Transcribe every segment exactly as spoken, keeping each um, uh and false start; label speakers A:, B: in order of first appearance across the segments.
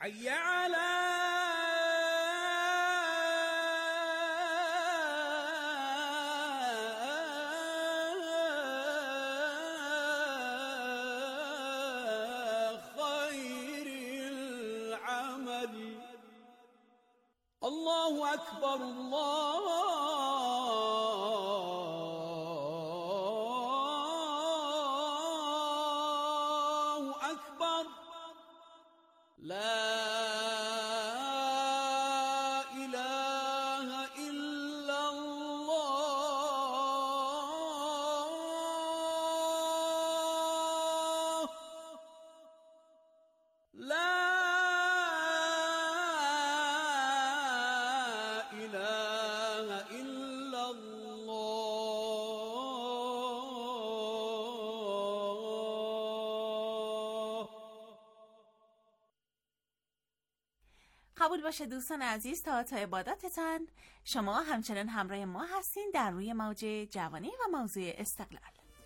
A: حی علی الله اکبر الله اکبر لا اله الا الله لا
B: قبول باشه دوستان عزیز، تا تا عباداتتان شما همچنان همراه ما هستین در روی موج جوانی و موضوع استقلال.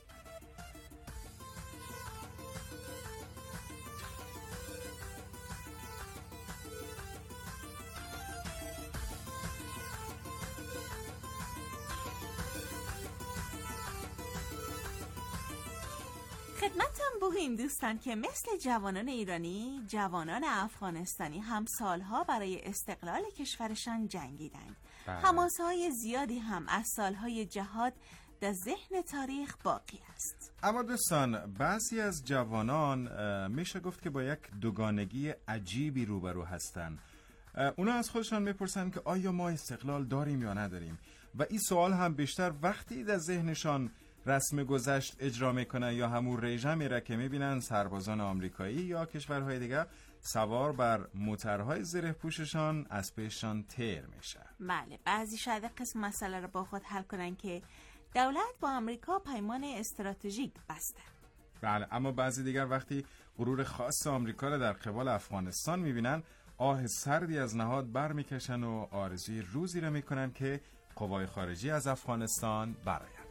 B: خدمتتون بگویم دوستان که مثل جوانان ایرانی، جوانان افغانستانی هم سالها برای استقلال کشورشان جنگیدند. حماسه‌های زیادی هم از سالهای جهاد در ذهن تاریخ باقی است.
C: اما دوستان، بعضی از جوانان میشه گفت که با یک دوگانگی عجیبی روبرو هستند. اونا از خودشان میپرسن که آیا ما استقلال داریم یا نداریم، و این سوال هم بیشتر وقتی در ذهنشان رسم گذشت اجرا میکنن یا همون رژیمی را که میبینن سربازان آمریکایی یا کشورهای دیگه سوار بر موترهای زره پوششان از پیششان تیر میشه.
B: بله، بعضی شاید قسم مسئله رو با خود حل کنن که دولت با آمریکا پیمان استراتژیک بسته.
C: بله، اما بعضی دیگر وقتی غرور خاص آمریکا را در قبال افغانستان میبینن آه سردی از نهاد بر میکشن و آرزوی روزی را میکنن که قوای خارجی از افغانستان برآیند.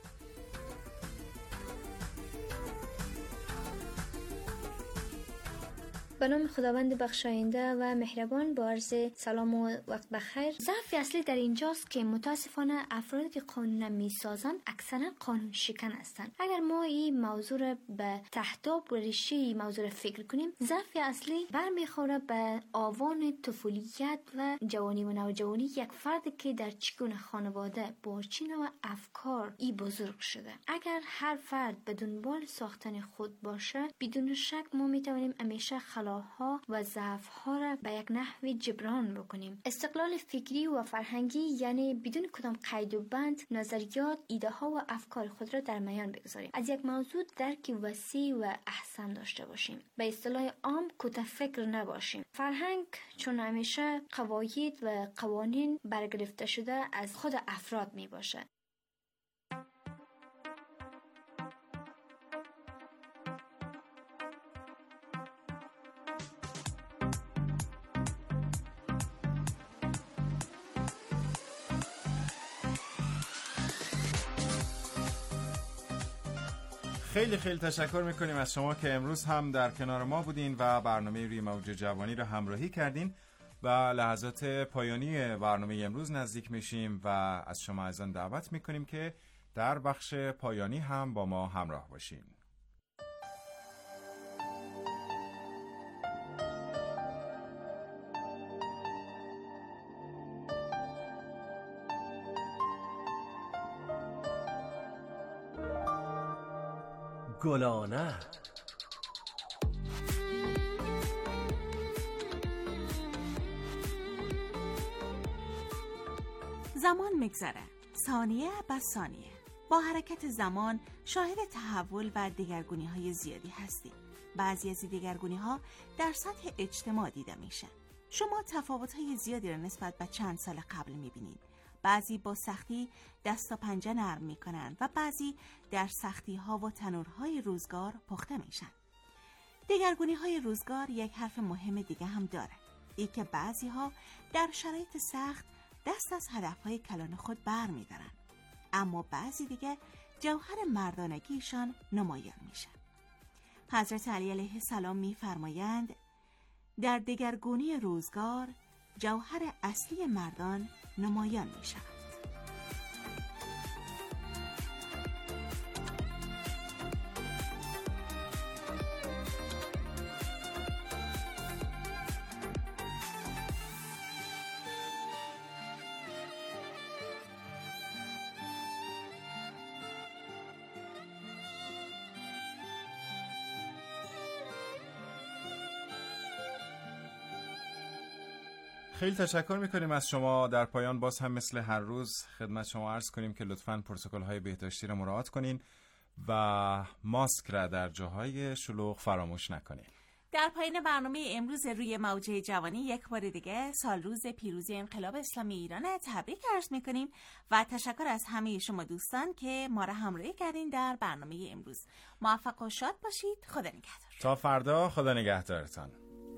D: به نام خداوند بخشاینده و مهربان، با عرض سلام و وقت بخیر. ضعف اصلی در اینجاست که متاسفانه افرادی که قانون میسازن اکثرا قانون شکن هستند. اگر ما این موضوع را به تحتاب و ریشه این موضوع فکر کنیم، ضعف اصلی برمیخوره به آوان طفولیت و جوانی و نوجوانی یک فرد که در چگونه خانواده با چه نوع افکار ای بزرگ شده. اگر هر فرد به دنبال ساختن خود باشه، بدون شک ما میتوانیم همیشه ها و ضعف‌ها را به یک نحو جبران بکنیم. استقلال فکری و فرهنگی یعنی بدون کدام قید و بند نظریات، ایده ها و افکار خود را در میان بگذاریم. از یک موضوع درک وسیع و احسن داشته باشیم. به اصطلاح عام کوته فکر نباشیم. فرهنگ چون همیشه قواعد و قوانین برگرفته شده از خود افراد می باشه.
C: خیلی خیلی تشکر میکنیم از شما که امروز هم در کنار ما بودین و برنامه روی موج جوانی رو همراهی کردین. و لحظات پایانی برنامه امروز نزدیک میشیم و از شما عزیزان دعوت میکنیم که در بخش پایانی هم با ما همراه باشین.
E: گلانه
B: زمان میگذره، ثانیه بعد ثانیه. با حرکت زمان شاهد تحول و دگرگونی های زیادی هستیم. بعضی از این دگرگونی ها در سطح اجتماع دیده میشن. شما تفاوت های زیادی را نسبت به چند سال قبل میبینید. بعضی با سختی دست و پنجه نرم میکنن و بعضی در سختی ها و تنورهای روزگار پخته میشن. دگرگونی های روزگار یک حرف مهم دیگه هم داره، ای که بعضی ها در شرایط سخت دست از هدف های کلان خود بر میدارن، اما بعضی دیگه جوهر مردانگیشان نمایان میشن. حضرت علی علیه السلام میفرمایند در دگرگونی روزگار جوهر اصلی مردان نمایان می شود.
C: خیلی تشکر میکنیم از شما. در پایان باز هم مثل هر روز خدمت شما عرض کنیم که لطفاً پروتکل‌های بهداشتی را مراعات کنین و ماسک را در جاهای شلوغ فراموش نکنین.
B: در پایان برنامه امروز روی موجه جوانی یک بار دیگه سال روز پیروزی انقلاب اسلامی ایران تبریک عرض میکنیم و تشکر از همه شما دوستان که ما را همراهی کردین در برنامه امروز. موفق و شاد باشید. خدا نگهدار.
C: تا فردا. خدا نگهدارتان.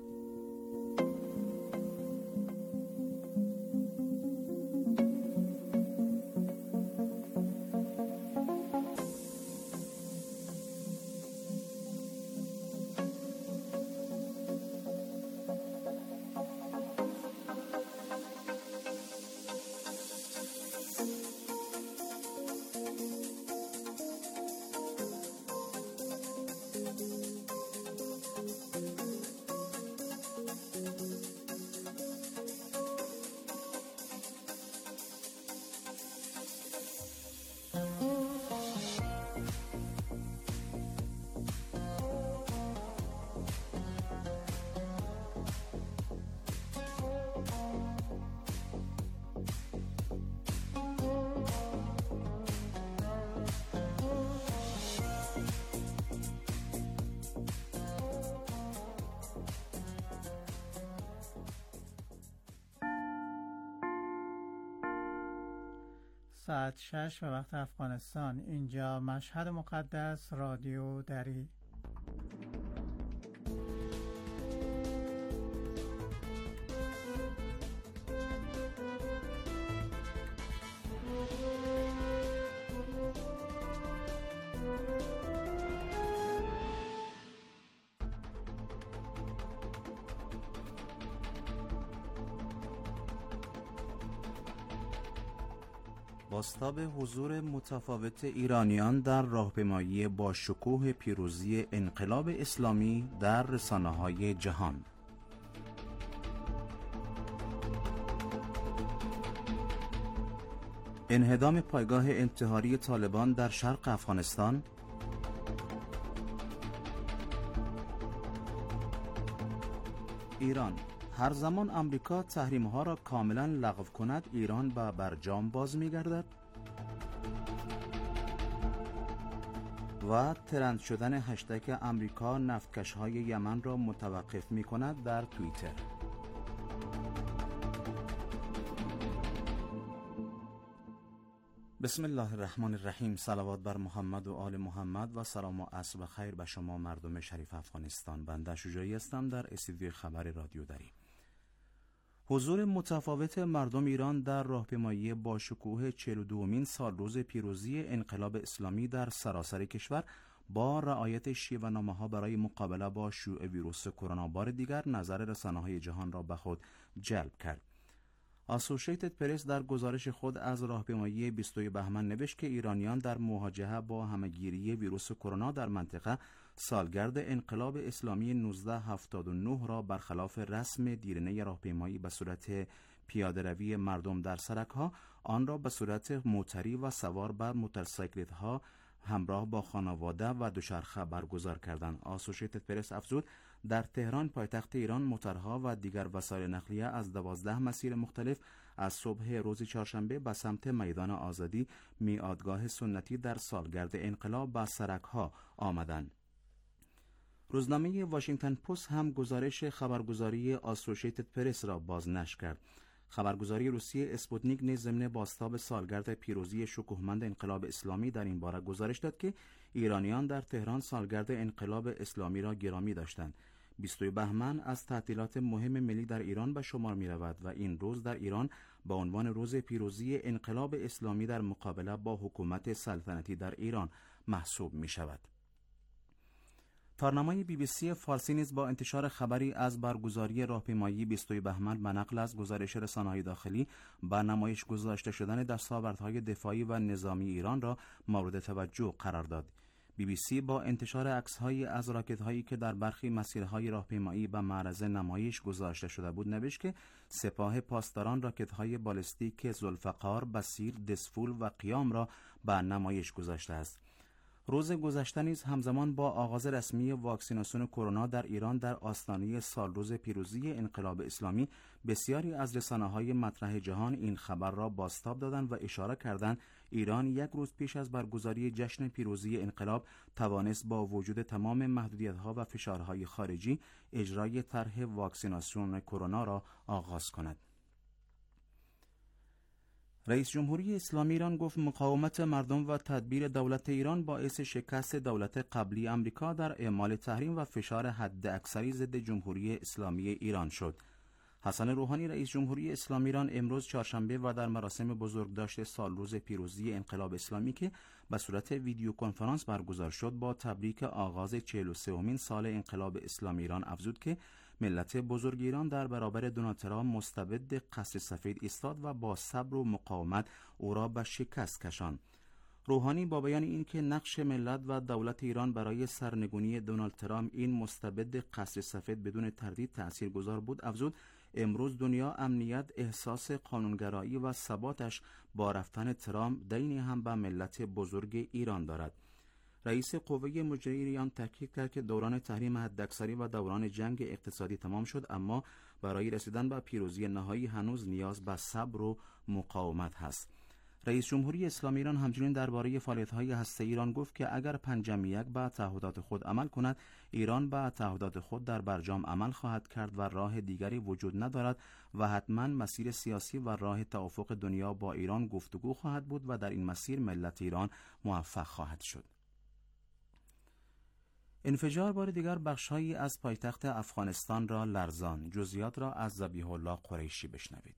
F: ساعت شش به وقت افغانستان. اینجا مشهد مقدس، رادیو دری.
G: بازتاب حضور متفاوت ایرانیان در راهپیمایی با شکوه پیروزی انقلاب اسلامی در رسانه‌های جهان. انهدام پایگاه انتحاری طالبان در شرق افغانستان. ایران: هر زمان امریکا تحریم‌ها را کاملا لغو کند ایران به برجام باز می‌گردد. و ترند شدن هشتگ امریکا نفتکش‌های یمن را متوقف می‌کند در توییتر. بسم الله الرحمن الرحیم. صلوات بر محمد و آل محمد و سلام و عصر خیر به شما مردم شریف افغانستان. بنده شجاعی هستم در استودیوی خبر رادیو دری. حضور متفاوت مردم ایران در راهپیمایی با شکوه چهل و دومین سالروز پیروزی انقلاب اسلامی در سراسر کشور با رعایت شیوه‌نامه‌ها برای مقابله با شیوع ویروس کرونا بار دیگر نظر رسانه‌های جهان را به خود جلب کرد. اسوشیتد پرس در گزارش خود از راهپیمایی بیستم بهمن نوشت که ایرانیان در مواجهه با همهگیری ویروس کرونا در منطقه سالگرد انقلاب اسلامی نوزده هفتاد و نه را برخلاف رسم دیرینه راهپیمایی به صورت پیاده‌روی مردم در سرک‌ها، آن را به صورت موتری و سوار بر موتورسیکلت‌ها همراه با خانواده و دوچرخه برگزار کردند. اسوشیتد پرس افزود در تهران پایتخت ایران موترها و دیگر وسایل نقلیه از دوازده مسیر مختلف از صبح روز چهارشنبه به سمت میدان آزادی، میادگاه سنتی در سالگرد انقلاب، به سرک‌ها آمدند. روزنامه واشنگتن پست هم گزارش خبرگزاری اسوشیتد پرس را بازنشر کرد. خبرگزاری روسیه اسپوتنیک نیز ضمن بازتاب سالگرد پیروزی شکوهمند انقلاب اسلامی در این باره گزارش داد که ایرانیان در تهران سالگرد انقلاب اسلامی را گرامی داشتند. بیستم بهمن از تعطیلات مهم ملی در ایران به شمار می رود و این روز در ایران با عنوان روز پیروزی انقلاب اسلامی در مقابله با حکومت سلطنتی در ایران محسوب می شود. تارنمای بی بی سی فارسی نیز با انتشار خبری از برگزاری راهپیمایی بیستم بهمن به نقل از گزارش رسانه‌های داخلی با نمایش گذاشته شدن دستاوردهای دفاعی و نظامی ایران را مورد توجه قرار داد. بی بی سی با انتشار عکس‌هایی از راکت‌هایی که در برخی مسیرهای راهپیمایی به معرض نمایش گذاشته شده بود نوشت که سپاه پاسداران راکت‌های بالستیک ذوالفقار، بصیر، دسفول و قیام را به نمایش گذاشته است. روز گذشته نیز همزمان با آغاز رسمی واکسیناسیون کرونا در ایران در آستانه سالروز پیروزی انقلاب اسلامی بسیاری از رسانه‌های مطرح جهان این خبر را بازتاب دادند و اشاره کردند ایران یک روز پیش از برگزاری جشن پیروزی انقلاب توانست با وجود تمام محدودیت‌ها و فشارهای خارجی اجرای طرح واکسیناسیون کرونا را آغاز کند. رئیس جمهوری اسلامی ایران گفت مقاومت مردم و تدبیر دولت ایران باعث شکست دولت قبلی آمریکا در اعمال تحریم و فشار حداکثری ضد جمهوری اسلامی ایران شد. حسن روحانی رئیس جمهوری اسلامی ایران امروز چهارشنبه و در مراسم بزرگداشت سالروز پیروزی انقلاب اسلامی که به صورت ویدیو کنفرانس برگزار شد با تبریک آغاز چهل و سومین سال انقلاب اسلامی ایران افزود که ملت بزرگ ایران در برابر دونالد ترامپ مستبد قصر سفید ایستاد و با صبر و مقاومت او را به شکست کشاند. روحانی با بیان اینکه نقش ملت و دولت ایران برای سرنگونی دونالد ترامپ این مستبد قصر سفید بدون تردید تاثیرگذار بود افزود امروز دنیا امنیت، احساس قانونگرایی و ثباتش با رفتن ترامپ دینی هم به ملت بزرگ ایران دارد. رئیس قوه مجریه ایران تاکید کرد که دوران تحریم حداکثری و دوران جنگ اقتصادی تمام شد، اما برای رسیدن به پیروزی نهایی هنوز نیاز به صبر و مقاومت هست. رئیس جمهوری اسلامی ایران همچنین درباره فعالیت‌های هسته‌ای ایران گفت که اگر پنجم یک به تعهدات خود عمل کند، ایران به تعهدات خود در برجام عمل خواهد کرد و راه دیگری وجود ندارد و حتما مسیر سیاسی و راه توافق دنیا با ایران گفتگو خواهد بود و در این مسیر ملت ایران موفق خواهد شد. انفجار بار دیگر بخش‌هایی از پایتخت افغانستان را لرزان. جزئیات را از ذبیح الله قریشی بشنوید.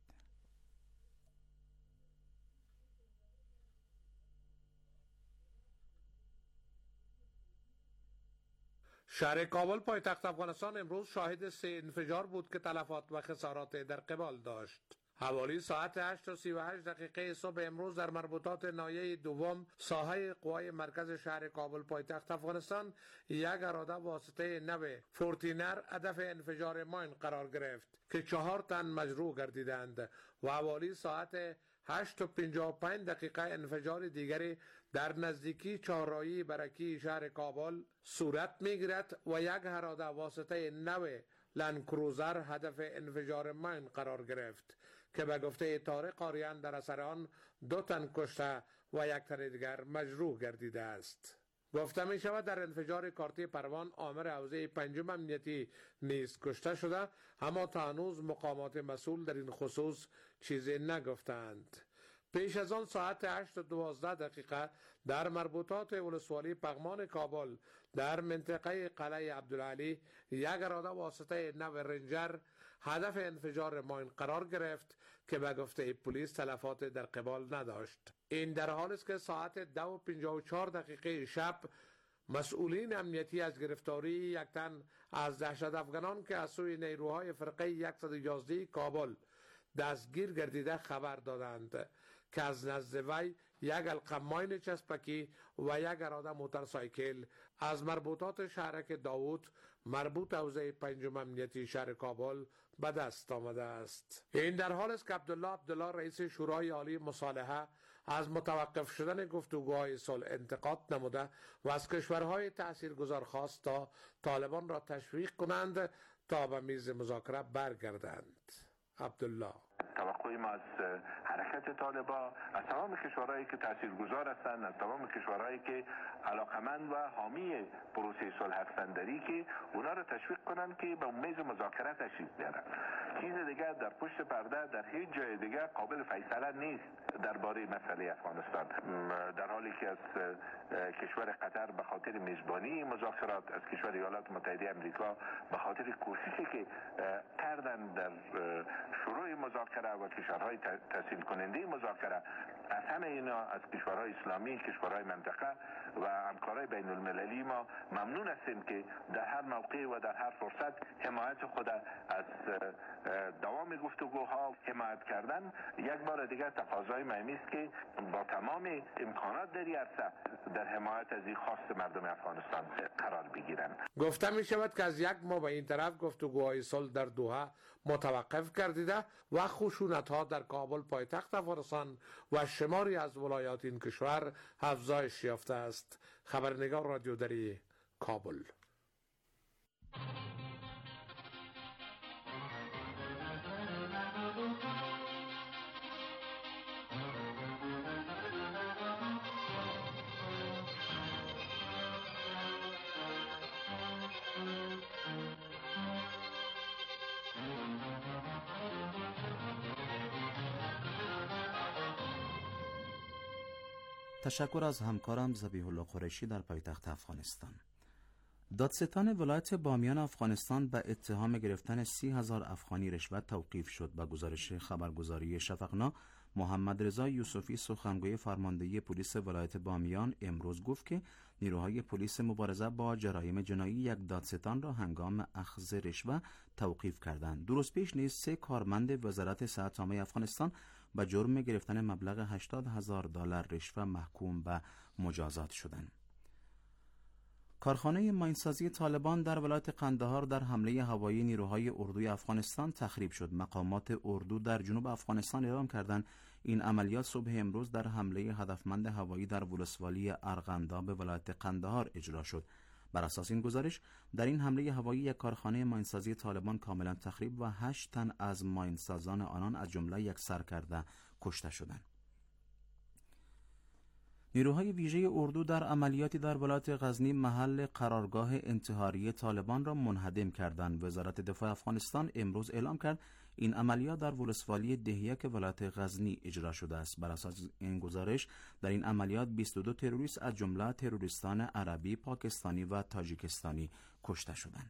H: شهر کابل پایتخت افغانستان امروز شاهد سه انفجار بود که تلفات و خسارات در قبال داشت. حوالی ساعت هشت و سی و هشت دقیقه صبح امروز در مربوطات ناحیه دوم ساحه قوای مرکز شهر کابل پایتخت افغانستان یک اراده واسطه نو فورتینر هدف انفجار ماین قرار گرفت که چهار تن مجروح گردیدند و حوالی ساعت هشت و پنجاه و پنج دقیقه انفجار دیگری در نزدیکی چهارراهی برکی شهر کابل صورت میگیرد و یک اراده واسطه نو لند کروزر هدف انفجار ماین قرار گرفت که به گفته طارق قاریان در اثر آن دو تن کشته و یک تن دیگر مجروح گردیده است. گفته می شود در انفجار کارتی پروان آمر حوزه پنجم امنیتی نیز کشته شده، اما تا هنوز مقامات مسئول در این خصوص چیزی نگفتند. پیش از آن ساعت هشت و دوازده دقیقه در مربوطات ولسوالی پغمان کابل در منطقه قلعه عبدالعلی یک اراده واسطه نو رنجر هدف انفجار ماین قرار گرفت که به گفته پلیس تلفات در قبال نداشت. این در حالی است که ساعت دو و پنجاه و چهار دقیقه شب مسئولین امنیتی از گرفتاری یک تن از دهشت افغانان که از سوی نیروهای فرقه صد و یازده کابل دستگیر گردیده خبر دادند که از نزد وی یک القماین چسبکی و یک اراده موتورسایکل از مربوطات شهرک داوود مربوط حوزه پنجم امنیتی شهر کابل به دست آمده است. این در حال است که عبدالله عبدالله رئیس شورای عالی مصالحه از متوقف شدن گفتگوهای صلح انتقاد نموده و از کشورهای تاثیرگذار خواست تا طالبان را تشویق کنند تا به میز مذاکره برگردند. عبدالله:
I: توقع ما از حرکت طالبان از تمام کشورهایی که تاثیرگذار هستند، از تمام کشورهایی که علاقمند و حامی پروسه صلح هستند، داری که اونا را تشویق کنند که به میز مذاکره تشریف بیارن. چیز دیگر در پشت پرده در هیچ جای دیگر قابل فیصله نیست درباره مسئله افغانستان. در حالی که از کشور قطر به خاطر میزبانی مذاکرات، از کشور ایالات متحده آمریکا به خاطر کوششی که کردن در شروع مذاکره و کشورهای تسهیل کننده مذاکره از همه اینا، از کشورهای اسلامی، کشورهای منطقه و همکارای بین المللی ما ممنون هستیم که در هر موقع و در هر فرصت حمایت خود از دوام گفتگوها حمایت کردن. یک بار دیگر تقاضای مهمی است که با تمام امکانات در این عرصه در حمایت از این خواست مردم افغانستان قرار بگیرند.
H: گفته می شود که از یک ماه به این طرف گفتگوهای صلح در دوحه متوقف گردیده و خشونت ها در کابل پایتخت افغانستان و شماری از ولایات این کشور افزایش یافته است. خبرنگار رادیو دری، کابل.
G: تشکر از همکارم ذبیح الله قریشی در پایتخت افغانستان. دادستان ولایت بامیان افغانستان به اتهام گرفتن سی هزار افغانی رشوت توقیف شد. به گزارش خبرگزاری شفقنا، محمد رضا یوسفی سخنگوی فرماندهی پلیس ولایت بامیان امروز گفت که نیروهای پلیس مبارزه با جرایم جنایی یک دادستان را هنگام اخذ رشوه توقیف کردند. درست پیش نیز سه کارمند وزارت صحت عامه افغانستان به جرم گرفتن مبلغ هشتاد هزار دلار رشوه محکوم به مجازات شدند. کارخانه ماینسازی طالبان در ولایت قندهار در حمله هوایی نیروهای اردوی افغانستان تخریب شد. مقامات اردو در جنوب افغانستان اعلام کردند این عملیات صبح امروز در حمله هدفمند هوایی در ولسوالی ارغندا به ولایت قندهار اجرا شد. بر اساس این گزارش در این حمله هوایی یک کارخانه ماینسازی طالبان کاملا تخریب و هشت تن از ماینسازان آنان از جمله یک سرکرده کشته شدند. نیروهای ویژه اردو در عملیاتی در ولایت غزنی محل قرارگاه انتحاری طالبان را منهدم کردند. وزارت دفاع افغانستان امروز اعلام کرد این عملیات در ولسوالی دهیک ولایت غزنی اجرا شده است. بر اساس این گزارش در این عملیات بیست و دو تروریست از جمله تروریستان عربی، پاکستانی و تاجیکستانی کشته شدند.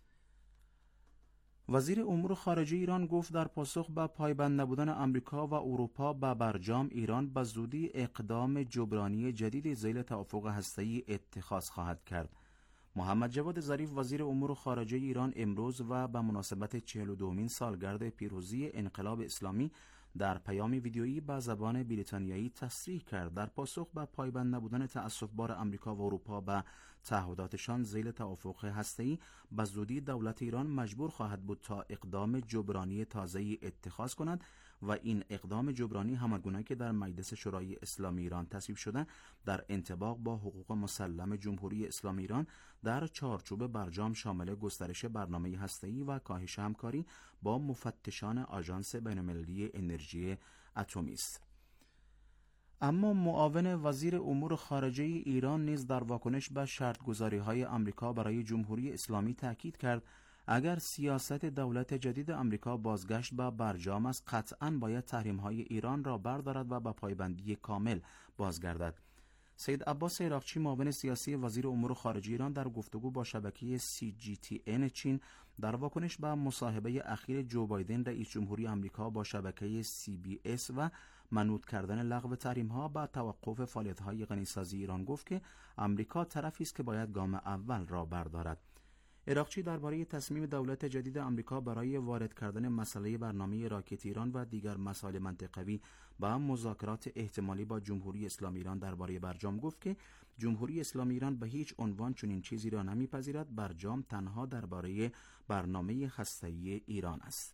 G: وزیر امور خارجه ایران گفت در پاسخ به پایبند نبودن آمریکا و اروپا به برجام، ایران به زودی اقدام جبرانی جدید ذیل توافق هسته‌ای اتخاذ خواهد کرد. محمد جواد ظریف وزیر امور خارجه ایران امروز و به مناسبت چهل و دومین سالگرد پیروزی انقلاب اسلامی در پیام ویدیویی به زبان بریتانیایی تصریح کرد در پاسخ به پایبند نبودن تأسف‌بار آمریکا و اروپا به تعهداتشان ذیل توافق هسته‌ای، به زودی دولت ایران مجبور خواهد بود تا اقدام جبرانی تازه‌ای اتخاذ کند و این اقدام جبرانی همانگونه که در مجلس شورای اسلامی ایران تصویب شده در انطباق با حقوق مسلم جمهوری اسلامی ایران در چارچوب برجام شامل گسترش برنامه هسته‌ای و کاهش همکاری با مفتشان آژانس بین‌المللی انرژی اتمی است. اما معاون وزیر امور خارجه ایران نیز در واکنش به شرط‌گذاری‌های آمریکا برای جمهوری اسلامی تاکید کرد اگر سیاست دولت جدید آمریکا بازگشت به برجام است، قطعاً باید تحریم‌های ایران را بردارد و به پایبندی کامل بازگردد. سید عباس عراقچی معاون سیاسی وزیر امور خارجه ایران در گفتگو با شبکه سی جی تی ان چین در واکنش به مصاحبه اخیر جو بایدن رئیس جمهوری آمریکا با شبکه سی بی اس و منوط کردن لغو تحریم‌ها با توقف فعالیت‌های غنیسازی ایران گفت که آمریکا طرفی است که باید گام اول را بردارد. عراقچی درباره تصمیم دولت جدید آمریکا برای وارد کردن مسئله برنامه راکت ایران و دیگر مسائل منطقوی با مذاکرات احتمالی با جمهوری اسلامی ایران درباره برجام گفت که جمهوری اسلامی ایران به هیچ عنوان چنین چیزی را نمیپذیرد. برجام تنها درباره برنامه هسته‌ای ایران است.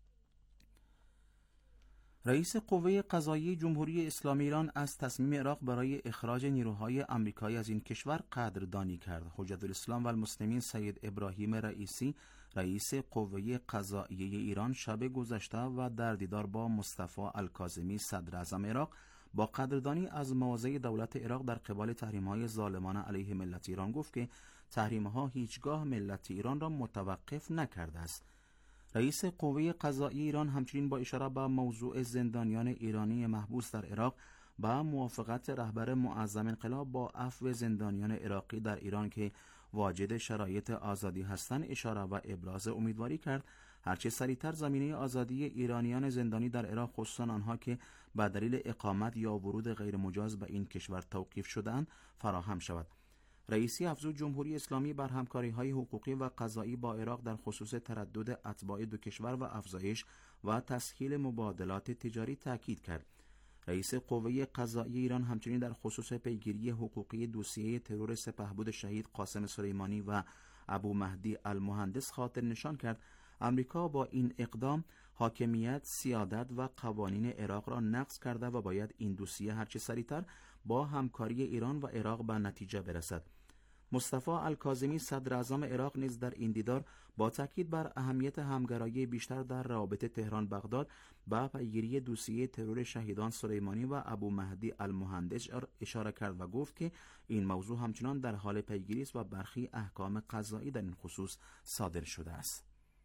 G: رئیس قوه قضاییه جمهوری اسلامی ایران از تصمیم عراق برای اخراج نیروهای آمریکایی از این کشور قدردانی کرد. حجت الاسلام و المسلمین سید ابراهیم رئیسی رئیس قوه قضاییه ایران شب گذشته و در دیدار با مصطفی الکاظمی صدر اعظم عراق با قدردانی از مواضع دولت عراق در قبال تحریم‌های ظالمانه علیه ملت ایران گفت که تحریم‌ها هیچگاه ملت ایران را متوقف نکرده است. رئیس قوه قضاییه ایران همچنین با اشاره به موضوع زندانیان ایرانی محبوس در عراق با موافقت رهبر معظم انقلاب با عفو زندانیان عراقی در ایران که واجد شرایط آزادی هستند اشاره و ابراز امیدواری کرد هرچه سریعتر زمینه آزادی ایرانیان زندانی در عراق، خصوصا آنها که به دلیل اقامت یا ورود غیرمجاز به این کشور توقیف شده‌اند، فراهم شود. رئیسی افزود جمهوری اسلامی بر همکاری‌های حقوقی و قضایی با عراق در خصوص تردد اتباع دو کشور و افزایش و تسهیل مبادلات تجاری تاکید کرد. رئیس قوه قضایی ایران همچنین در خصوص پیگیری حقوقی دوسیه ترور سپهبد شهید قاسم سلیمانی و ابو مهدی المهندس خاطر نشان کرد امریکا با این اقدام حاکمیت، سیادت و قوانین عراق را نقض کرده و باید این دوسیه هرچه سریعتر با همکاری ایران و عراق به نتیجه برسد. مصطفی الکاظمی صدر اعظم عراق نیز در این دیدار با تاکید بر اهمیت همکاری بیشتر در روابط تهران بغداد به پیگیری دوسیه ترور شهیدان سلیمانی و ابو مهدی المهندس اشاره کرد و گفت که این موضوع همچنان در حال پیگیری است و برخی احکام قضایی در این خصوص صادر شده است.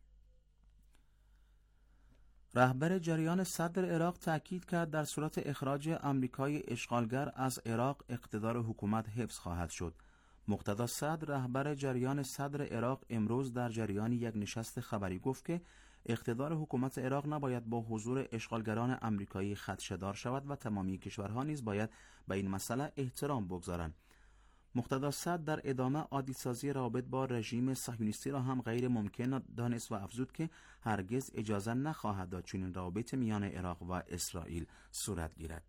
G: رهبر جریان صدر عراق تاکید کرد در صورت اخراج آمریکای اشغالگر از عراق اقتدار حکومت حفظ خواهد شد. مقتدا صدر، رهبر جریان صدر عراق، امروز در جریان یک نشست خبری گفت که اقتدار حکومت عراق نباید با حضور اشغالگران آمریکایی خدشه‌دار شود و تمامی کشورها نیز باید به این مسئله احترام بگذارند. مقتدا صدر در ادامه عادی‌سازی روابط با رژیم صهیونیستی را هم غیر ممکن دانست و افزود که هرگز اجازه نخواهد داد چنین روابط میان عراق و اسرائیل صورت گیرد.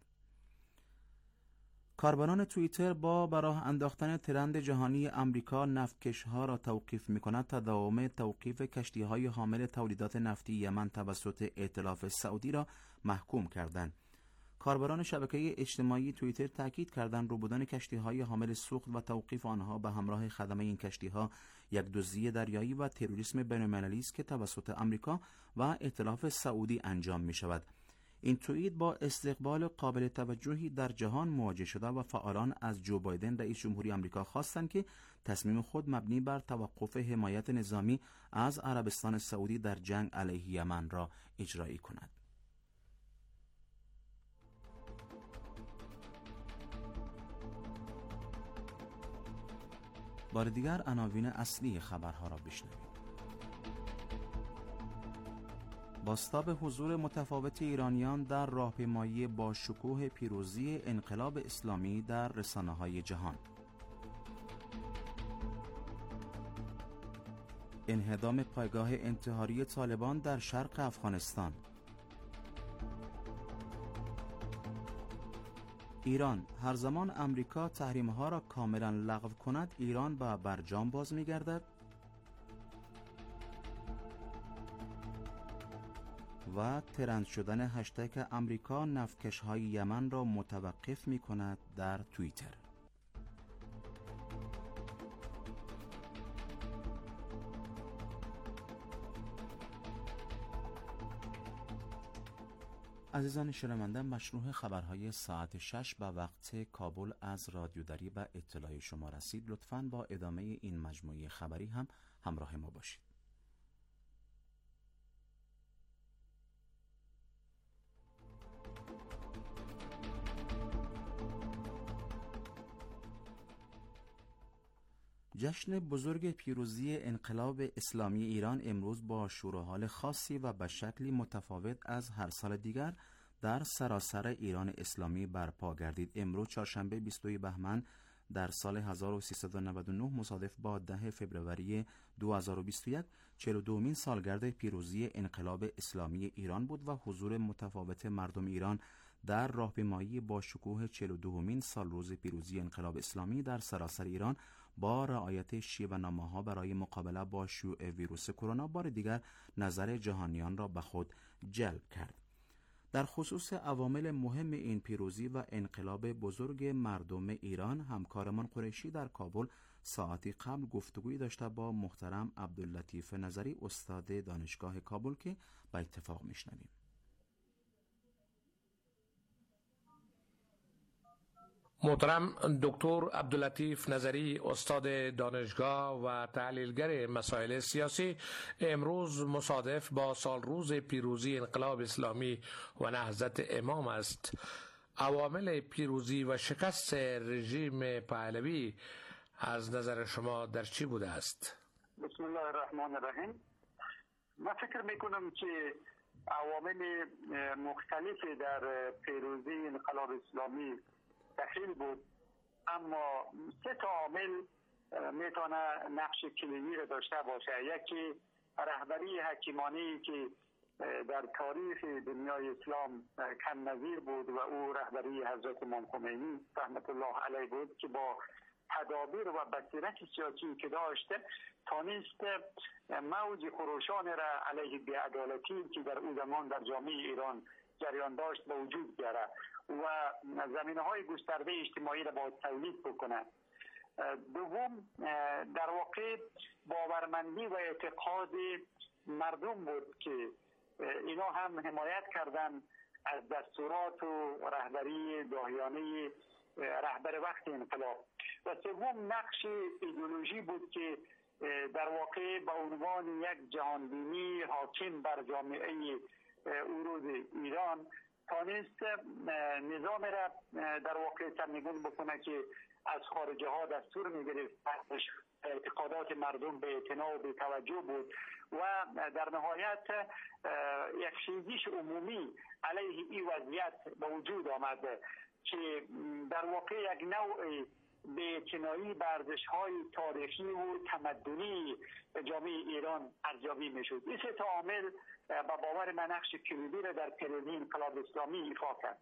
G: کاربران توییتر با به راه انداختن ترند جهانی امریکا نفتکش‌ها را توقیف می‌کند تداوم توقیف کشتی‌های حامل تولیدات نفتی یمن توسط ائتلاف سعودی را محکوم کردند. کاربران شبکه اجتماعی توییتر تاکید کردند رو بودن کشتی‌های حامل سوخت و توقیف آنها به همراه خدمه این کشتی‌ها یک دزدی دریایی و تروریسم بین‌المللی است که توسط آمریکا و ائتلاف سعودی انجام می‌شود. این توییت با استقبال قابل توجهی در جهان مواجه شده و فعالان از جو بایدن رئیس جمهوری آمریکا خواستند که تصمیم خود مبنی بر توقف حمایت نظامی از عربستان سعودی در جنگ علیه یمن را اجرایی کند. بار دیگر عناوین اصلی خبرها را بشنوید. بازتاب حضور متفاوت ایرانیان در راهپیمایی با شکوه پیروزی انقلاب اسلامی در رسانه‌های جهان. انهدام پایگاه انتحاری طالبان در شرق افغانستان. ایران: هر زمان امریکا تحریم‌ها را کاملا لغو کند ایران به برجام باز می‌گردد. و ترند شدن هشتگ امریکا نفتکش‌های یمن را متوقف می‌کند در توییتر. عزیزان شنونده، مشروع خبرهای ساعت شش به وقت کابل از رادیو دری به اطلاع شما رسید. لطفاً با ادامه این مجموعه خبری هم همراه ما باشید. جشن بزرگ پیروزی انقلاب اسلامی ایران امروز با شور و حال خاصی و به شکلی متفاوت از هر سال دیگر در سراسر ایران اسلامی برپا گردید. امروز چهارشنبه بیست و دو بهمن در سال هزار و سیصد و نود و نه مصادف با ده فوریه دو هزار و بیست و یک چهل و دومین سالگرد پیروزی انقلاب اسلامی ایران بود و حضور متفاوت مردم ایران در راهپیمایی با شکوه چهل و دومین سال روز پیروزی انقلاب اسلامی در سراسر ایران با رعایت شیوه‌نامه‌ها برای مقابله با شیوع ویروس کرونا بار دیگر نظر جهانیان را به خود جلب کرد. در خصوص عوامل مهم این پیروزی و انقلاب بزرگ مردم ایران، همکارمان قریشی در کابل ساعتی قبل گفتگویی داشته با محترم عبداللطیف نظری استاد دانشگاه کابل که با اتفاق میشنویم.
H: محترم دکتر عبداللطیف نظری استاد دانشگاه و تحلیلگر مسائل سیاسی، امروز مصادف با سال روز پیروزی انقلاب اسلامی و نهضت امام است. عوامل پیروزی و شکست رژیم پهلوی از نظر شما در چی بوده است؟
J: بسم الله الرحمن الرحیم. من فکر میکنم که عوامل مختلفی در پیروزی انقلاب اسلامی دخیل بود، اما سه تا عامل میتونه نقش کلیدی را داشته باشه. یکی رهبری حکیمانه‌ای که در تاریخ دنیای اسلام کم نظیر بود و او رهبری حضرت امام خمینی رحمت الله علیه بود که با تدابیر و بصیرت سیاسی که داشته تانست موج خروشان را علیه بی‌عدالتی که در اون زمان در جامعه ایران جریان داشت به وجود بیاره و زمینه‌های گسترده اجتماعی را با تولید بکنه. دوم در واقع باورمندی و اعتقاد مردم بود که اینا هم حمایت کردن از دستورات و رهبری داهیانه رهبر وقت انقلاب. و سوم نقش ایدئولوژی بود که در واقع به عنوان یک جهانبینی حاکم بر جامعه او روز ایران تانست نظام را در واقع سرنگون بکنه که از خارجه ها دستور میگرفت، اعتقادات مردم به اعتنا و به توجه بود و در نهایت یک خیزش عمومی علیه این وضعیت به وجود آمد که در واقع یک نوع به اعتنایی به ارزش‌های تاریخی و تمدنی جامعه ایران ارزیابی میشد. این سه تا عامل با باور من نقش کلیدی را در پیروزی انقلاب اسلامی ایفا کرد.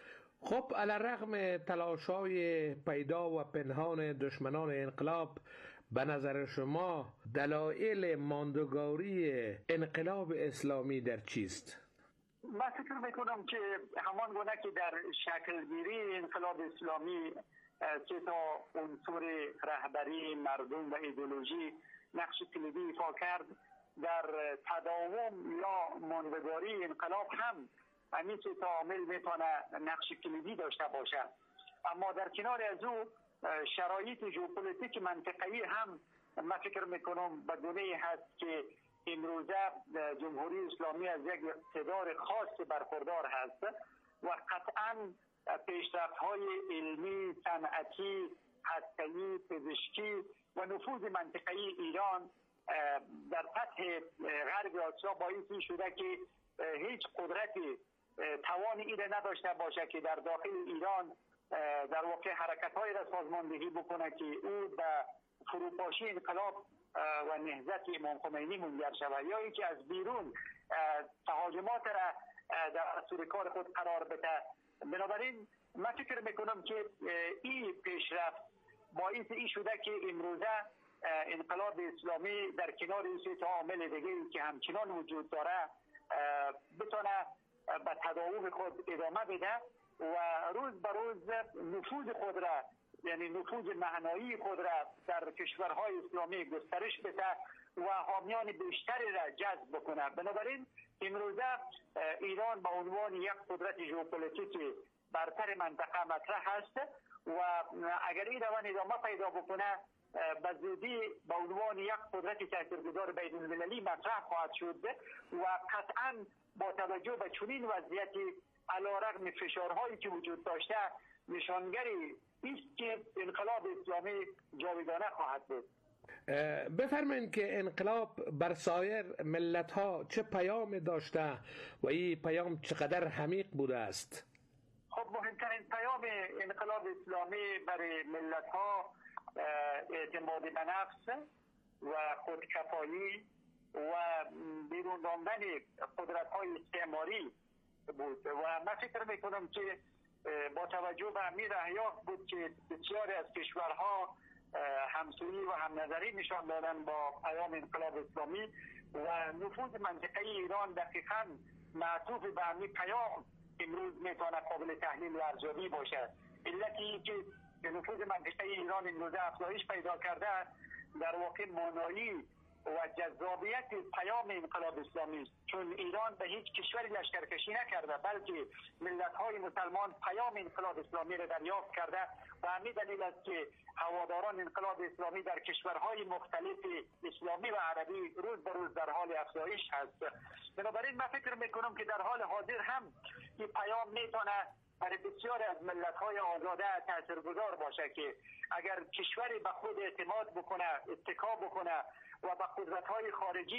H: خب علیرغم تلاش‌های پیدا و پنهان دشمنان انقلاب، به نظر شما دلایل ماندگاری انقلاب اسلامی در چیست؟
J: من فکر میکنم که همان گونه که در شکلگیری انقلاب اسلامی سه تا عنصر رهبری مردم و ایدئولوژی نقش کلیدی ایفا کرد، در تداوم یا ماندگاری انقلاب هم همین سه تا عامل میتونه نقش کلیدی داشته باشه. اما در کنار از او شرایط ژئوپلیتیک منطقه‌ای هم من فکر میکنم به گونه‌ای هست که امروزه جمهوری اسلامی از یک اقتدار خاص برخوردار هست و قطعاً پیشرفت‌های علمی، صنعتی، هسته‌ای، پزشکی و نفوذ منطقه‌ای ایران در سطح غرب آسیا باعث شده که هیچ قدرتی توان این نداشته باشه که در داخل ایران در واقع حرکت‌های را سازماندهی بکنه که او به فروپاشی انقلاب و نهضت امام خمینی منجر شود یا اینکه از بیرون تهاجمات را در دستور کار خود قرار بده. بنابراین من فکر میکنم که این پیشرفت باعث این شده که امروزه انقلاب اسلامی در کنار این سه تا عامل دیگه که همچنان وجود داره بتونه به تداوم خود ادامه بده و روز به روز نفوذ خود را، یعنی نفوذ معنایی خود را در کشورهای اسلامی گسترش بده و حامیان بیشتری را جذب بکنه. بنابراین امروزه ایران به عنوان یک قدرت ژئوپلیتیک برتر منطقه مطرح است و اگر این روند ادامه پیدا بکنه به زودی به عنوان یک قدرت تاثیرگذار بین المللی مطرح خواهد شد و قطعاً با توجه به چنین وضعیتی علیرغم فشارهایی که وجود داشته نشانگری است که انقلاب اسلامی جاودانه خواهد بود.
H: بفرمایید که انقلاب بر سایر ملت‌ها چه پیام داشته و این پیام چقدر عمیق بوده است؟
J: خب مهمترین پیام انقلاب اسلامی برای ملت‌ها اعتماد به نفس و خودکفایی و بیرون راندن قدرت‌های استعماری بود و من فکر میکنم که با توجه به همین احیاق بود که بسیاری از کشورها همسویی و همنظری نشان دادن با پیام انقلاب اسلامی و نفوذ منطقه ایران دقیقاً معطوف به همین پیام امروز میتونه قابل تحلیل و ارزیابی باشه. علتی که نفوذ منطقه ایران امروز افزایش پیدا کرده در واقع مانایی و جذابیت پیام انقلاب اسلامی است، چون ایران به هیچ کشوری لشکرکشی نکرده بلکه ملت‌های مسلمان پیام انقلاب اسلامی را دریافت کرده و همین دلیل است که هواداران انقلاب اسلامی در کشورهای مختلف اسلامی و عربی روز به روز در حال افزایش هست. بنابراین من فکر میکنم که در حال حاضر هم این پیام میتونه برای بسیاری از ملت‌های آزاده تاثیرگذار باشه که اگر کشوری به خود اعتماد بکنه، اتکا بکنه و به قدرت‌های خارجی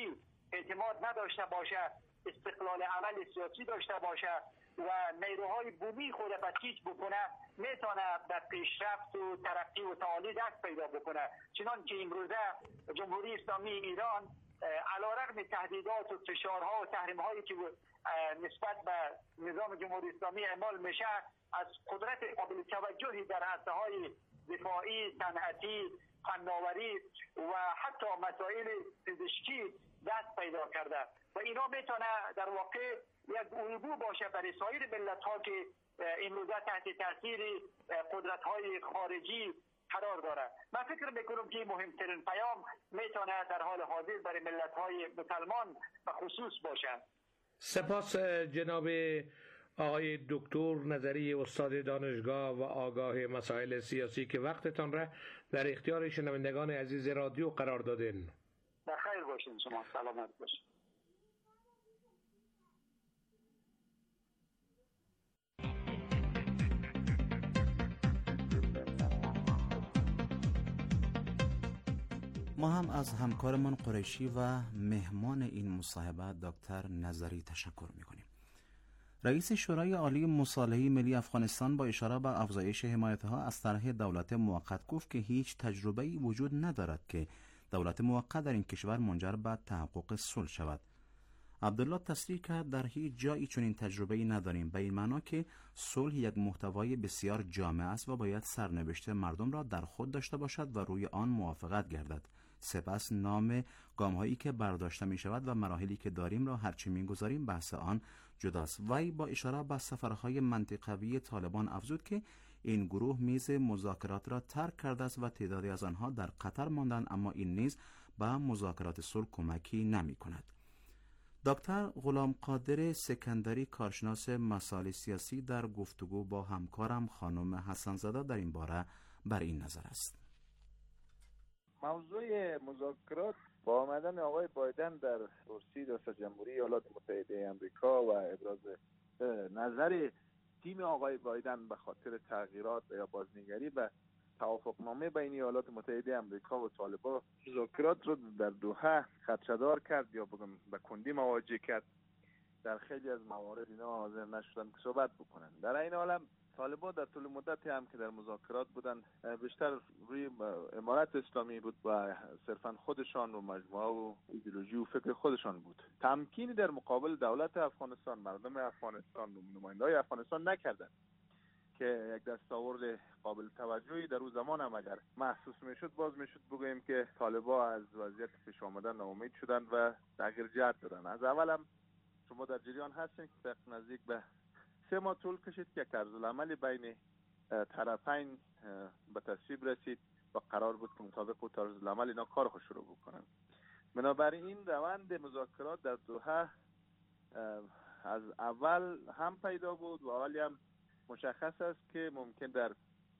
J: اعتماد نداشته باشه، استقلال عمل سیاسی داشته باشه و نیروهای بومی خود به تیج بکنه، میتونه به پیشرفت و ترقی و تعالی دست پیدا بکنه. چنان که امروزه جمهوری اسلامی ایران علیرغم تهدیدات و فشارها و تحریم‌هایی که نسبت به نظام جمهوری اسلامی اعمال میشه، از قدرت قابل توجهی در عرصه‌های دفاعی، صنعتی، فناوری و حتی مسائل پزشکی دست پیدا کرده و اینا میتونه در واقع یک الگو باشه برای سایر ملت‌ها که امروزه تحت تاثیر قدرت‌های خارجی قرار داره. من فکر میکنم که مهمترین پیام میتونه در حال حاضر برای ملت‌های مسلمان به خصوص باشه.
H: سپاس جناب آقای دکتر نظری، استاد دانشگاه و آگاه مسائل سیاسی که وقتتان را در اختیار شنوندگان عزیز رادیو قرار دادین.
J: بخیر باشین، شما سلامت باشین.
G: ما هم از همکارمان قریشی و مهمان این مصاحبه دکتر نظری تشکر می‌کنیم. رئیس شورای عالی مصالحه ملی افغانستان با اشاره به افزایش حمایت‌ها از طرح دولت موقت گفت که هیچ تجربه‌ای وجود ندارد که دولت موقت در این کشور منجر به تحقق صلح شود. عبدالله تصریح کرد در هیچ جایی چنین تجربه‌ای نداریم، به این معنا که صلح یک محتوای بسیار جامع است و باید سرنوشت مردم را در خود داشته باشد و روی آن موافقت گردد. سپس نام گام‌هایی که برداشته می شود و مراحلی که داریم را هرچی می گذاریم بحث آن جداست. وی با اشاره به سفرهای منطقوی طالبان افزود که این گروه میز مذاکرات را ترک کرده است و تعدادی از آنها در قطر ماندند، اما این نیز به مذاکرات صلح کمکی نمی کند. دکتر غلام قادر سکندری، کارشناس مسائل سیاسی، در گفتگو با همکارم خانم حسن زاده در این باره بر این نظر است.
K: موضوع مذاکرات با آمدن آقای بایدن در کرسی ریاست جمهوری ایالات متحده آمریکا و ابراز نظر تیم آقای بایدن به خاطر تغییرات یا بازنگری به توافقنامه بین ایالات متحده آمریکا و طالبان مذاکرات رو در دوحه خدشه‌دار کرد یا بگم به کندی مواجه کرد. در خیلی از موارد اینا حاضر نشدن که صحبت بکنن. در این عالم طالبان در طول مدتی هم که در مذاکرات بودن بیشتر روی امارت اسلامی بود و صرفا خودشان و مجموعه و ایدئولوژی و فکر خودشان بود. تمکینی در مقابل دولت افغانستان، مردم افغانستان و نماینده‌های افغانستان نکردند که یک دستاورد قابل توجهی در اون زمان هم اگر محسوس میشد، باز میشد بگوییم که طالبان از وضعیت پیش آمدن ناامید شدن و تغییر جهت دادن. از اول هم شما در جریان هستین که نزدیک به سه ماه طول کشید که طرزالعمل بین طرفین به تصویب رسید و قرار بود که مطابق طرزالعمل اینا کار خود شروع بکنن. بنابراین این روند مذاکرات در دوحه از اول هم پیدا بود و اولی هم مشخص است که ممکن در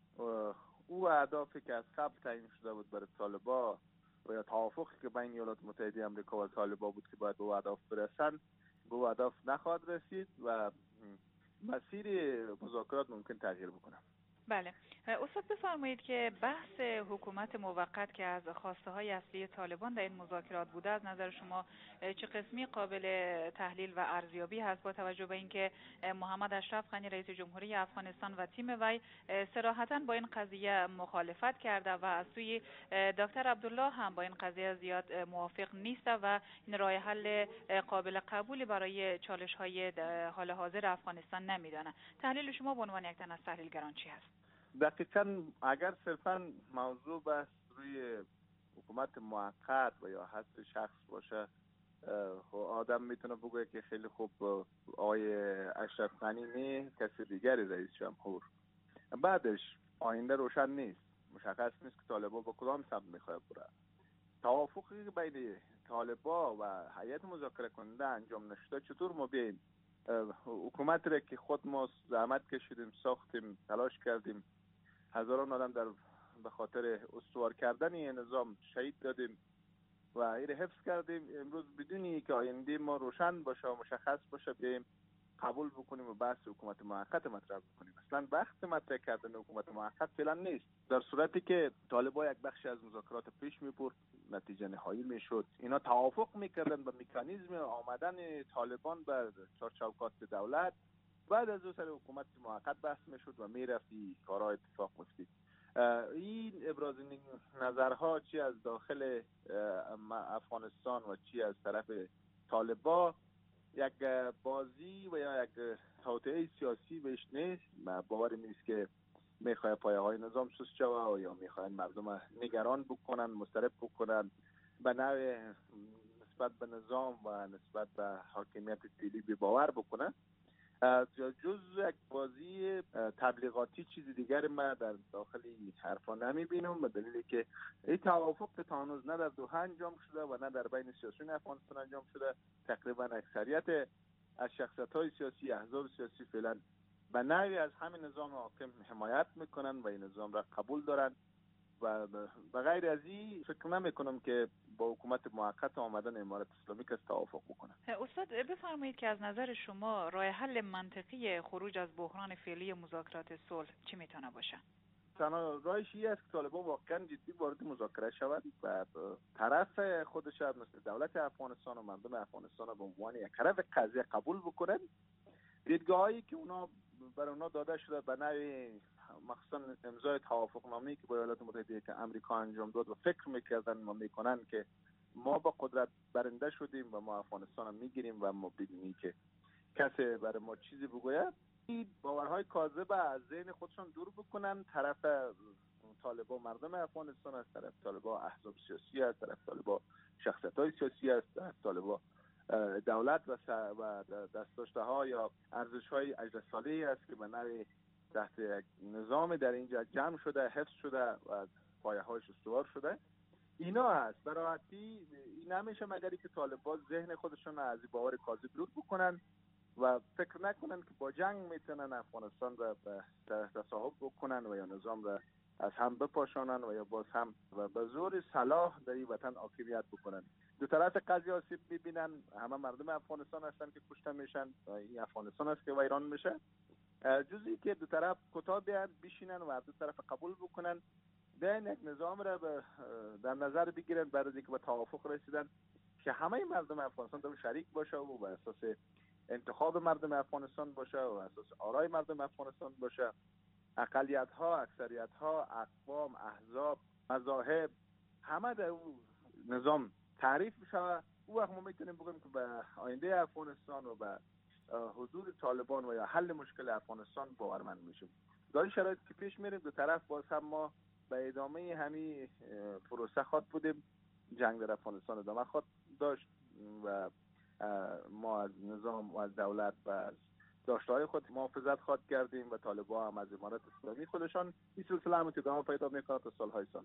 K: او اهدافی که از قبل تعیین شده بود برای طالبان و یا توافقی که بین ایالات متحده آمریکا و طالبان بود که باید به اهداف برسن، به اهداف نخواهد رسید و مسیر مذاکرات ممکن تغییر بکنه.
L: بله استاد بفرمایید که بحث حکومت موقت که از خواسته های اصلی طالبان در این مذاکرات بوده، از نظر شما چه قسمی قابل تحلیل و ارزیابی هست با توجه به اینکه محمد اشرف غنی رئیس جمهوری افغانستان و تیم وی صراحتاً با این قضیه مخالفت کرده و از سوی دکتر عبدالله هم با این قضیه زیاد موافق نیست و این راه حل قابل قبولی برای چالش های حال حاضر افغانستان نمیدانه. تحلیل شما به عنوان یک تن از تحلیلگران چی هست؟
K: دقیقاً اگر صرفاً موضوع بحث روی حکومت موقت و یا حذف شخص باشه، آدم میتونه بگه که خیلی خوب آقای اشرف غنی نه کسی دیگری رئیس جمهور. بعدش آینده روشن نیست، مشخص نیست که طالبان با کدام سمت میخواد بره. توافقی بین طالبان و هیئت مذاکره کننده انجام نشده، چطور ما بیاییم حکومت را که خود ما زحمت کشیدیم، ساختیم، تلاش کردیم، هزاران آدم در به خاطر استوار کردن این نظام شهید دادیم و این حفظ کردیم، امروز بدونی که آینده ما روشن باشه و مشخص باشه بیاییم قبول بکنیم و بحث حکومت موقت مطرح بکنیم. اصلا وقت مطرح کردن حکومت موقت فعلا نیست. در صورتی که طالبان یک بخش از مذاکرات پیش میبرد، نتیجه نهایی میشد، اینا توافق میکردن به مکانیزم آمدن طالبان به چارچوکات دولت، بعد از اون سر حکومت موقت بحث میشد و میرفتی کارها اتفاق میفتید. این ابراز نظرها چی از داخل افغانستان و چی از طرف طالبان یک بازی و یا یک توطئه سیاسی بهش نیست. باور نیست که میخواه پایه های نظام سوس شوه و یا میخواه مردم نگران بکنن، مضطرب بکنن، به نوع نسبت به نظام و نسبت به حاکمیت فعلی بی باور بکنن. جز یک بازی تبلیغاتی چیز دیگر من در داخل این حرفا نمیبینم، به دلیلی که این توافق تا هنوز نه در دوحه انجام شده و نه در بین سیاسیون افغانستان انجام شده. تقریبا اکثریت از شخصیت‌های سیاسی، احزاب سیاسی فعلا به نوعی از همین نظام حاکم حمایت میکنن و این نظام را قبول دارن و به غیر از این فکر نمیکنم که با حکومت موقت آمدن امارت اسلامی کس توافق بکنه.
L: استاد بفرمایید که از نظر شما راه حل منطقی خروج از بحران فعلی مذاکرات صلح چی میتونه باشه؟
K: تنها راهش این است که طالبان واقعا جدی وارد مذاکره شود و طرف خودش مثل دولت افغانستان و مردم افغانستان به عنوان یک طرف قضیه قبول بکنن. دیدگاهایی که اونا برای اونا داده شده به نوع مخصوصا امضای توافقنامه‌ای که با ایالات متحده که آمریکا انجام داد و فکر میکردن و میکنن که ما با قدرت برنده شدیم و ما افغانستان رو میگیریم و ما بدونیم که کسی برای ما چیزی بگوید، این باورهای کاذب از ذهن خودشان دور بکنن. طرف طالبان مردم افغانستان است، طرف طالبان احزاب سیاسی است، طرف طالبان شخصیت‌های سیاسی است، طرف طالبان دولت و دستداشته ها یا ارزش های اجل صالحی است که به نوعی تحت یک نظام در اینجا جمع شده، حفظ شده و پایه هایش استوار شده. اینا هست. براحتی این نمیشه مگری که طالبان ذهن خودشون از باور کاذب دور بکنن و فکر نکنن که با جنگ میتونن افغانستان را به تصاحب بکنن و یا نظام را از هم بپاشانن و یا باز هم و به زور صلاح در این وطن حاکمیت بکنن. دو طرف قضیه آسیب میبینن، همه مردم افغانستان هستن که کشته میشن، این افغانستان است که ویران میشه. جزئی که دو طرف کوتاه بیان بشینن و دو طرف قبول بکنن، بیان یک نظام را در نظر بگیرن بعد از اینکه به توافق رسیدن که همه مردم افغانستان در شریک باشه و بر اساس انتخاب مردم افغانستان باشه و بر اساس آرای مردم افغانستان باشه. اقلیت ها، اکثریت ها، اقوام، احزاب، مذاهب همه در اون نظام تعریف بشه. او وقت ما میتونیم بگیم که به آینده افغانستان و به حضور طالبان و یا حل مشکل افغانستان باورمند میشیم. در این شرایط که پیش میریم دو طرف باز هم ما به ادامه همین پروسه خواد بودیم، جنگ در افغانستان ادامه خواد داشت و ما از نظام و از دولت و از داشته‌های خود محافظت خواد کردیم و طالبان هم از امارت اسلامی خودشان این سلسله هم ادامه پیدا میکنه تا سالهای سال.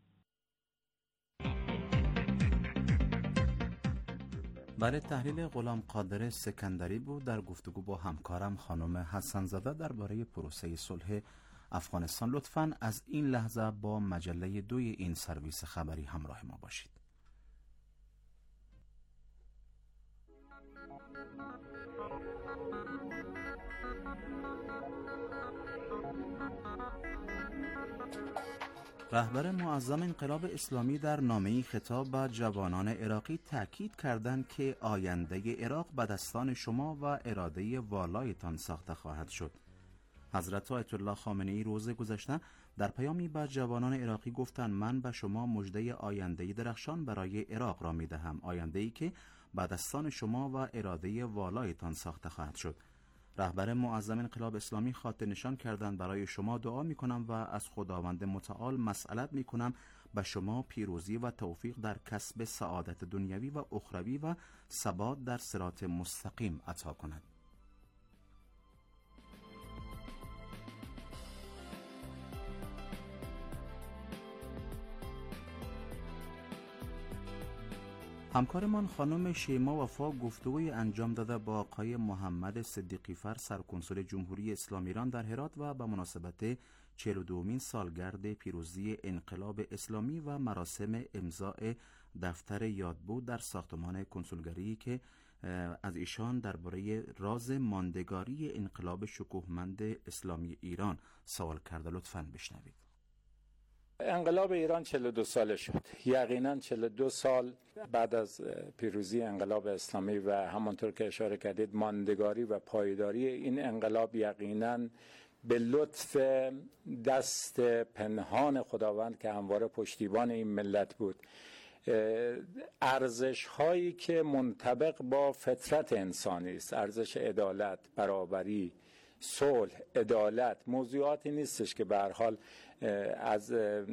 G: برای تحلیل غلام قادر سکندری بود در گفتگو با همکارم خانم حسن زاده درباره پروسه صلح افغانستان. لطفاً از این لحظه با مجله دوی این سرویس خبری همراه ما باشید. رهبر معظم انقلاب اسلامی در نامه‌ای خطاب به جوانان عراقی تاکید کردند که آینده عراق به دستان شما و اراده والایتان ساخته خواهد شد. حضرت آیت الله خامنه‌ای روز گذشته در پیامی به جوانان عراقی گفتند من به شما مژده آینده درخشان برای عراق را می‌دهم، آینده‌ای که به دستان شما و اراده والایتان ساخته خواهد شد. رهبر معظم انقلاب اسلامی خاطر نشان کردند برای شما دعا می کنم و از خداوند متعال مسئلت می کنم به شما پیروزی و توفیق در کسب سعادت دنیوی و اخروی و ثبات در صراط مستقیم عطا کند. همکارمان خانم شیما وفا گفتگوی انجام داده با آقای محمد صدیقی فر سرکنسول جمهوری اسلامی ایران در هرات و به مناسبت چهل و دومین سالگرد پیروزی انقلاب اسلامی و مراسم امضاء دفتر یادبود در ساختمان کنسولگری که از ایشان درباره راز ماندگاری انقلاب شکوهمند اسلامی ایران سوال کرده. لطفاً بشنوید.
M: انقلاب ایران چهل و دو ساله شد. یقینا چهل و دو سال بعد از پیروزی انقلاب اسلامی و همانطور که اشاره کردید ماندگاری و پایداری این انقلاب یقینا به لطف دست پنهان خداوند که همواره پشتیبان این ملت بود، ارزش هایی که منطبق با فطرت انسانی است، ارزش عدالت، برابری، صلح، عدالت، موضوعاتی نیستش که به هر حال از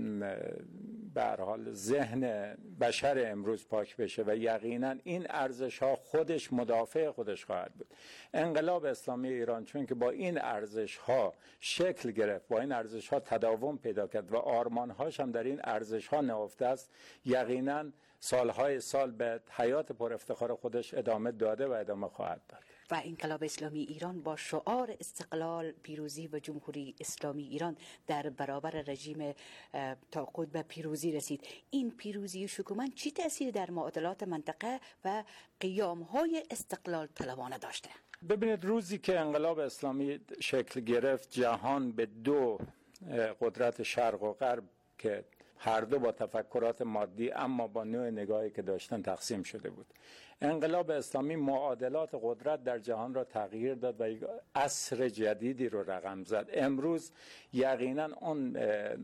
M: به هر حال ذهن بشر امروز پاک بشه و یقینا این ارزش ها خودش مدافع خودش خواهد بود. انقلاب اسلامی ایران چون که با این ارزش ها شکل گرفت، با این ارزش ها تداوم پیدا کرد و آرمان هاش هم در این ارزش ها نهفته است، یقینا سالهای سال به حیات پر افتخار خودش ادامه داده و ادامه خواهد داد.
N: و انقلاب اسلامی ایران با شعار استقلال، پیروزی و جمهوری اسلامی ایران در برابر رژیم طاغوت به پیروزی رسید. این پیروزی شکوهمند چی تأثیر در معادلات منطقه و قیام‌های استقلال طلبانه داشته؟
M: ببینید، روزی که انقلاب اسلامی شکل گرفت، جهان به دو قدرت شرق و غرب که هر دو با تفکرات مادی اما با نوع نگاهی که داشتن تقسیم شده بود. انقلاب اسلامی معادلات قدرت در جهان را تغییر داد و یک عصر جدیدی رو رقم زد. امروز یقینا اون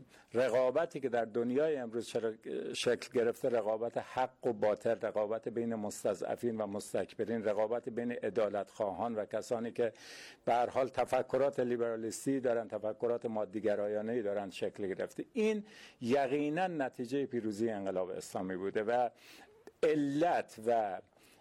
M: رقابتی که در دنیای امروز شکل گرفته، رقابت حق و باطل، رقابت بین مستضعفین و مستکبرین، رقابت بین عدالت خواهان و کسانی که به هر حال تفکرات لیبرالیستی دارن، تفکرات مادیگرایانه‌ای دارن شکل گرفته. این یقینا نتیجه پیروزی انقلاب اسلامی بوده و علت و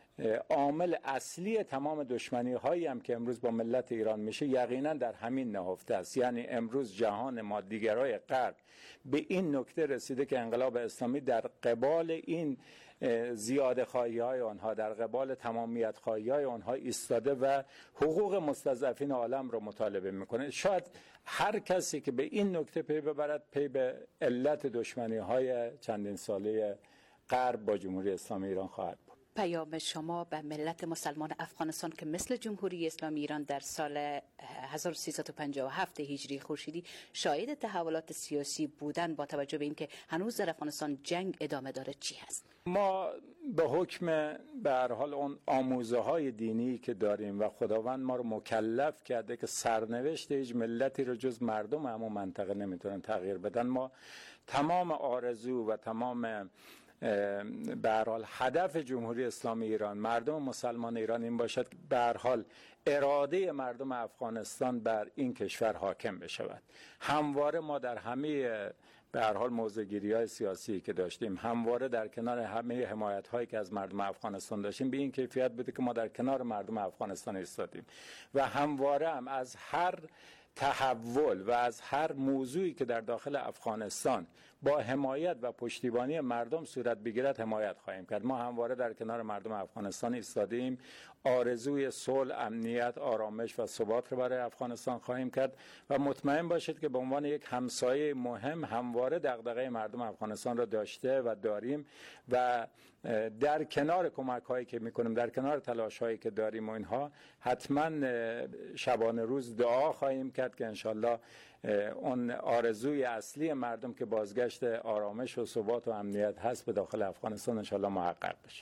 M: عامل اصلی تمام دشمنی هایی هم که امروز با ملت ایران میشه یقینا در همین نهفته است. یعنی امروز جهان مادیگرای غرب به این نکته رسیده که انقلاب اسلامی در قبال این زیاده خواهی های آنها، در قبال تمامیت خواهی های آنها ایستاده و حقوق مستضعفین عالم رو مطالبه میکنه. شاید هر کسی که به این نکته پی ببرد پی به علت دشمنی های چندین ساله غرب با جمهوری اسلامی ایران خواهد بود.
N: پیام شما به ملت مسلمان افغانستان که مثل جمهوری اسلامی ایران در سال هزار و سیصد و پنجاه و هفت هجری خورشیدی شاهد تحولات سیاسی بودن، با توجه به اینکه هنوز در افغانستان جنگ ادامه داره، چی هست؟
M: ما به حکم به هر حال اون آموزه های دینی که داریم و خداوند ما رو مکلف کرده که سرنوشت هیچ ملتی رو جز مردم همون منطقه نمیتونن تغییر بدن، ما تمام آرزو و تمام به هر حال هدف جمهوری اسلامی ایران، مردم مسلمان ایران این باشد به هر حال اراده مردم افغانستان بر این کشور حاکم بشود. همواره ما در همه به هر حال موضع‌گیری‌های سیاسی که داشتیم، همواره در کنار همه حمایت‌هایی که از مردم افغانستان داشتیم به این کیفیت بوده که ما در کنار مردم افغانستان ایستادیم و همواره هم از هر تحول و از هر موضوعی که در داخل افغانستان با حمایت و پشتیبانی مردم صورت بگیرد حمایت خواهیم کرد. ما همواره در کنار مردم افغانستان ایستادیم، آرزوی صلح، امنیت، آرامش و ثبات رو برای افغانستان خواهیم کرد و مطمئن باشید که به عنوان یک همسایه مهم همواره دغدغه مردم افغانستان را داشته و داریم و در کنار کمک هایی که میکنیم، در کنار تلاش هایی که داریم و اینها حتما شبانه روز دعا خواهیم کرد که انشالله اون آرزوی اصلی مردم که بازگشت آرامش و ثبات و امنیت هست به داخل افغانستان انشالله محقق بشه.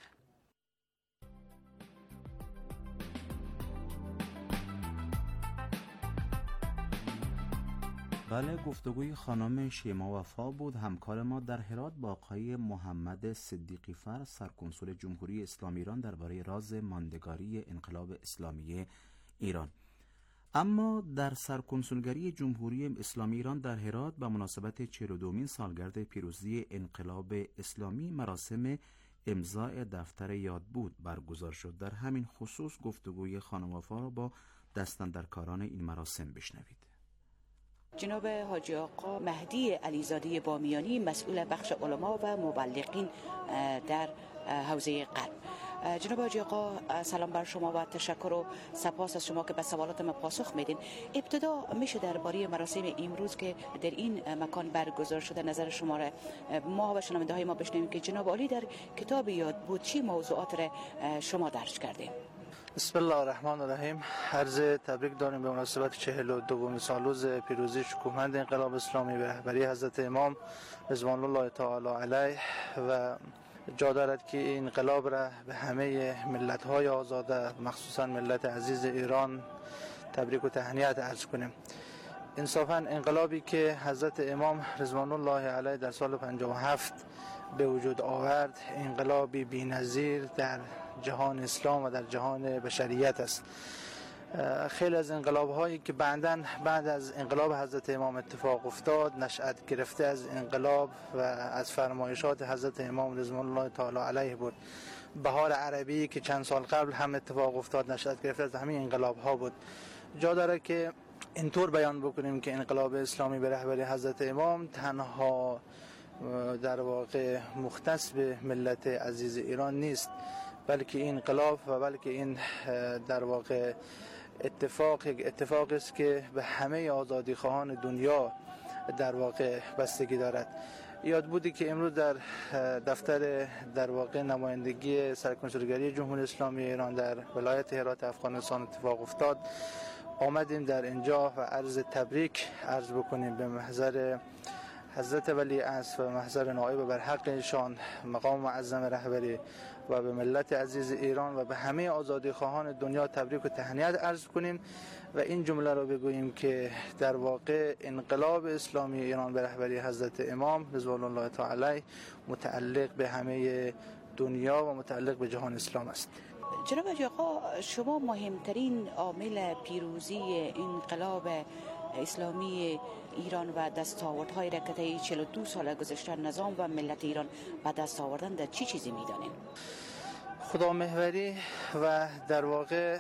G: بله، گفتگوی خانم شیما وفا بود، همکار ما در هرات، با آقای محمد صدیقی فر، سرکنسول جمهوری اسلامی ایران درباره راز ماندگاری انقلاب اسلامی ایران. اما در سرکنسولگری جمهوری اسلامی ایران در هرات به مناسبت چهل و دومین سالگرد پیروزی انقلاب اسلامی مراسم امضای دفتر یادبود برگزار شد. در همین خصوص گفتگوی خانم وفا را با دستاندرکاران این مراسم بشنوید.
N: جناب حاجی آقا مهدی علیزاده بامیانی، مسئول بخش علما و مبلغین در حوزه غرب، جناب حاجی آقا سلام بر شما و تشکر و سپاس از شما که به سوالات ما پاسخ میدین. ابتدا میشه درباره مراسم امروز که در این مکان برگزار شده نظر شما را ما و شنونده های ما بشنویم که جناب عالی در کتاب یاد بود چی موضوعات را شما درج کردین؟
O: بسم الله الرحمن الرحیم. عرض تبریک داریم به مناسبت چهل و دومین سالروز پیروزی شکوهمند انقلاب اسلامی به رهبری حضرت امام رضوان الله تعالی علیه و جا دارد که این انقلاب را به همه ملت‌های آزاده مخصوصا ملت عزیز ایران تبریک و تهنیت عرض کنیم. انصافا انقلابی که حضرت امام رضوان الله علیه در سال پنجاه و هفت به وجود آورد انقلابی بی‌نظیر در جهان اسلام و در جهان بشریت است. خیلی از انقلاب هایی که بعداً بعد از انقلاب حضرت امام اتفاق افتاد نشأت گرفته از انقلاب و از فرمایشات حضرت امام رضوان الله تعالی علیه بود. بهار عربی که چند سال قبل هم اتفاق افتاد نشأت گرفته از همین انقلاب ها بود. جا داره که اینطور بیان بکنیم که انقلاب اسلامی به رهبری حضرت امام تنها در واقع مختص به ملت عزیز ایران نیست، بلکه این انقلاب و بلکه این در واقع اتفاق اتفاق است که به همه آزادی خواهان دنیا در واقع بستگی دارد. یاد بودی که امروز در دفتر در واقع نمایندگی سرکنسولگری جمهوری اسلامی ایران در ولایت هرات افغانستان اتفاق افتاد. آمدیم در اینجا و عرض تبریک عرض بکنیم به محضر حضرت ولی عصر و محضر نایب بر حق ایشان مقام معظم رهبری و به ملت عزیز ایران و به همه آزادی خواهان دنیا تبریک و تهنیت عرض کنیم و این جمله رو بگوییم که در واقع انقلاب اسلامی ایران به رهبری حضرت امام رضوان الله تعالی علیه متعلق به همه دنیا و متعلق به جهان اسلام است.
N: جناب حاجی آقا شما مهمترین عامل پیروزی انقلاب اسلامی ایران و دستاوردهای را که طی چهل و دو سال گذشته نظام و ملت ایران به دست آوردن در چی چیزی میدانین؟
O: خدا محوری و در واقع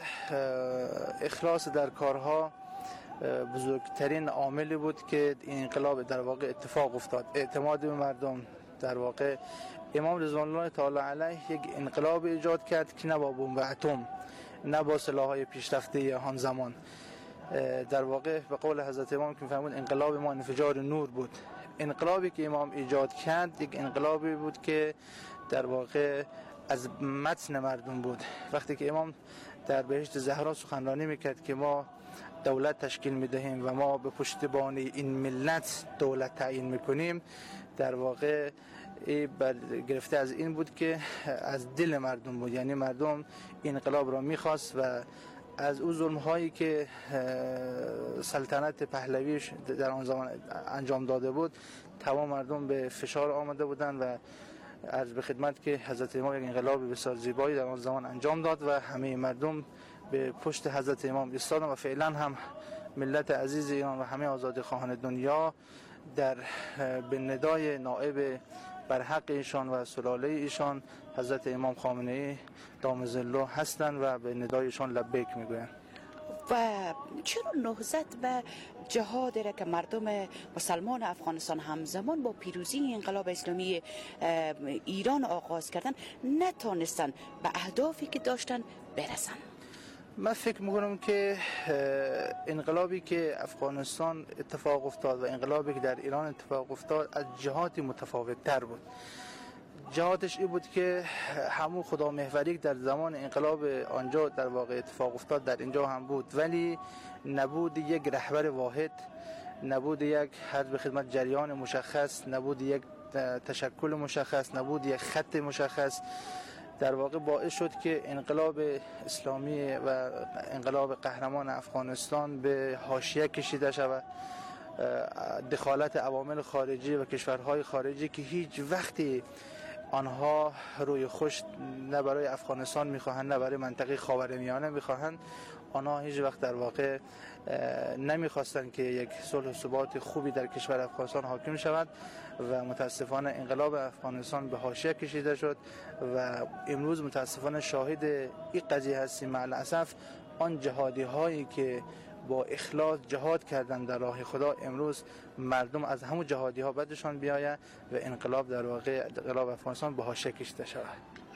O: اخلاص در کارها بزرگترین عاملی بود که این انقلاب در واقع اتفاق افتاد. اعتماد به مردم در واقع امام رضوان الله تعالی علیه یک انقلاب ایجاد کرد که نه با بمب اتم نه با سلاح‌های پیشرفته آن زمان، در واقع به قول حضرت امام که می‌فرمود انقلاب ما انفجار نور بود. انقلابی که امام ایجاد کرد یک انقلابی بود که در واقع از متن مردم بود. وقتی که امام در بهشت زهرا سخنرانی میکرد که ما دولت تشکیل میدهیم و ما به پشتیبان این ملت دولت تعیین میکنیم، در واقع گرفته از این بود که از دل مردم بود، یعنی مردم این انقلاب را میخواست و از او ظلم هایی که سلطنت پهلوی در آن زمان انجام داده بود تمام مردم به فشار آمده بودند و عرض به خدمت که حضرت امام یک انقلاب بسیار زیبایی در آن زمان انجام داد و همه مردم به پشت حضرت امام ایستادند و فعلا هم ملت عزیز ایران و همه آزادی خواهان دنیا در به ندای نائب بر حق ایشان و سلاله ایشان حضرت امام خامنه ای دام ظله هستند و به ندایشان لبیک میگویند.
N: و چرا نهضت و جهاد را که مردم مسلمان افغانستان همزمان با پیروزی انقلاب اسلامی ایران آغاز کردن نتانستن به اهدافی که داشتن برسن؟
O: من فکر میکنم که انقلابی که افغانستان اتفاق افتاد و انقلابی که در ایران اتفاق افتاد از جهاتی متفاوت تر بود. جهاتش این بود که همون خدا محوری در زمان انقلاب آنجا در واقع اتفاق افتاد در اینجا هم بود، ولی نبود یک رهبر واحد، نبود یک حد به خدمت جریان مشخص، نبود یک تشکل مشخص، نبود یک خط مشخص. در واقع باعث شد که انقلاب اسلامی و انقلاب قهرمان افغانستان به حاشیه کشیده شود. دخالت عوامل خارجی و کشورهای خارجی که هیچ وقتی آنها روی خوش نه برای افغانستان میخواهند نه برای منطقه خاورمیانه میخواهند، آنها هیچ وقت در واقع نمیخواستند که یک صلح و ثبات خوبی در کشور افغانستان حاکم شود و متاسفانه انقلاب افغانستان به حاشیه کشیده شد و امروز متاسفانه شاهد این قضیه هستیم. مع الاسف آن جهادی هایی که با اخلاص جهاد کردن در راه خدا امروز مردم از همون جهادی ها بدشان بیاید و انقلاب در واقع انقلاب افغانستان به حاشیه کشیده شود.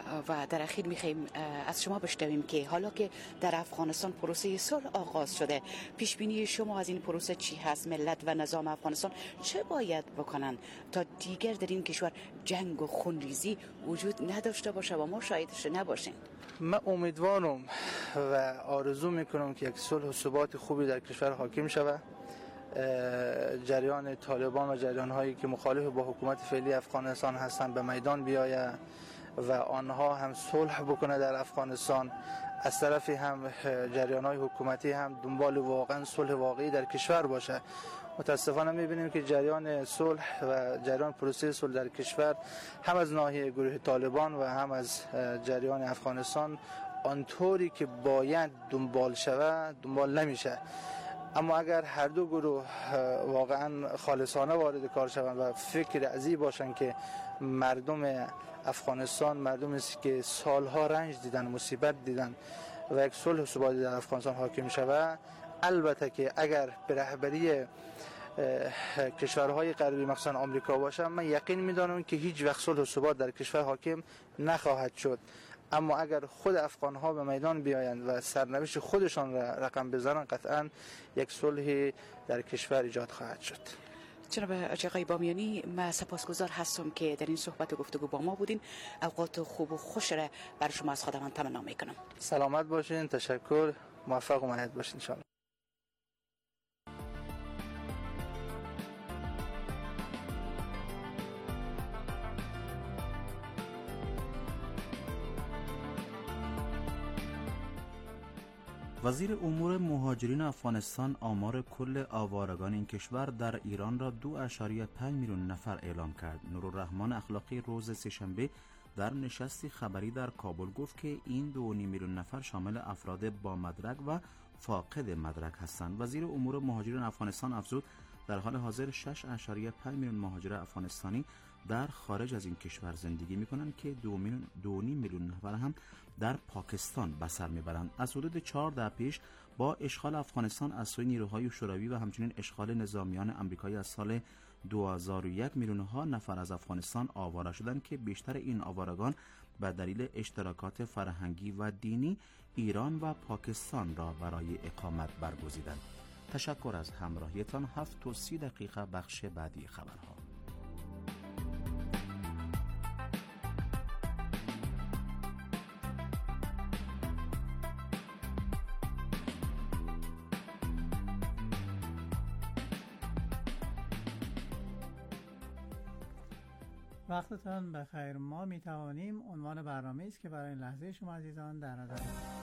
N: و در اخیر میخوایم از شما بشنویم که حالا که در افغانستان پروسه صلح آغاز شده، پیش بینی شما از این پروسه چی هست؟ ملت و نظام افغانستان چه باید بکنن تا دیگر در این کشور جنگ و خونریزی وجود نداشته باشه و ما شاهدش نباشیم؟
O: من امیدوارم و آرزو میکنم که یک صلح و ثبات خوبی در کشور حاکم شود. جریان طالبان و جریان هایی که مخالف با حکومت فعلی افغانستان هستند به میدان بیاید و آنها هم صلح بکنه در افغانستان. از طرفی هم جریان های حکومتی هم دنبال واقعا صلح واقعی در کشور باشه. متاسفانه میبینیم که جریان صلح و جریان پروسه صلح در کشور هم از ناحیه گروه طالبان و هم از جریان افغانستان آنطوری که باید دنبال شود دنبال نمیشه. اما اگر هر دو گروه واقعا خالصانه وارد کار شوند و فکر ازی باشن که مردم افغانستان مردمی است که سالها رنج دیدن، مصیبت دیدن و یک صلح و ثباتی در افغانستان حاکم شود، البته که اگر به رهبری کشورهای غربی مخصوصا آمریکا باشه، من یقین میدانم که هیچ وقت صلح و ثبات در کشور حاکم نخواهد شد. اما اگر خود افغان‌ها به میدان بیایند و سرنوشت خودشان را رقم بزنند، قطعا یک صلح در کشور ایجاد خواهد شد.
N: جناب آقای بامیانی، من سپاسگزار هستم که در این صحبت و گفتگو با ما بودین. اوقات خوب و خوش را برای شما از خداوند تمنا میکنم.
O: سلامت باشین، تشکر، موفق و مایحت باشین ان شاء الله.
G: وزیر امور مهاجرین افغانستان آمار کل آوارگان این کشور در ایران را دو اشاریه پنج میلیون نفر اعلام کرد. نورالرحمان اخلاقی روز سه‌شنبه در نشستی خبری در کابل گفت که این دو و نیم میلیون نفر شامل افراد با مدرک و فاقد مدرک هستند. وزیر امور مهاجرین افغانستان افزود در حال حاضر شش اشاریه پنج میلیون مهاجر افغانستانی در خارج از این کشور زندگی می‌کنند که دو میلیون دو نیم میلیون نفر هم در پاکستان به سر میبرند. از حدود چهار دهه پیش با اشغال افغانستان از سوی نیروهای شوروی و همچنین اشغال نظامیان آمریکایی از سال دو هزار و یک میلیون ها نفر از افغانستان آواره شدند که بیشتر این آوارگان به دلیل اشتراکات فرهنگی و دینی ایران و پاکستان را برای اقامت برگزیدند. تشکر از همراهیتان. هفت و سی دقیقه بخش بعدی خبرها.
F: وقتتان بخیر. ما می توانیم عنوان برنامه است که برای این لحظه شما عزیزان در نظر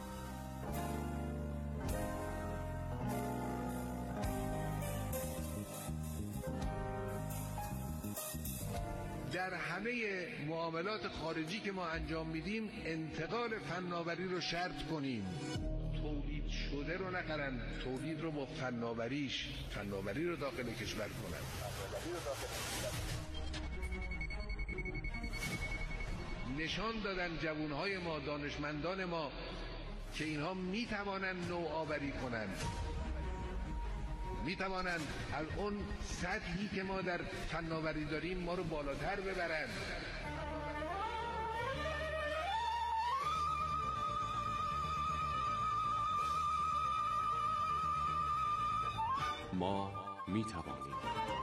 H: در همه معاملات خارجی که ما انجام میدیم انتقال فناوری رو شرط کنیم. تولید شده رو نخرن، تولید رو با فناوریش فناوری رو داخل کشور کنن. نشان دادن جوانهای ما، دانشمندان ما که اینها میتوانن نوآوری کنن، میتوانن از اون سطحی که ما در فناوری داریم ما رو بالاتر ببرن.
P: ما میتوانیم.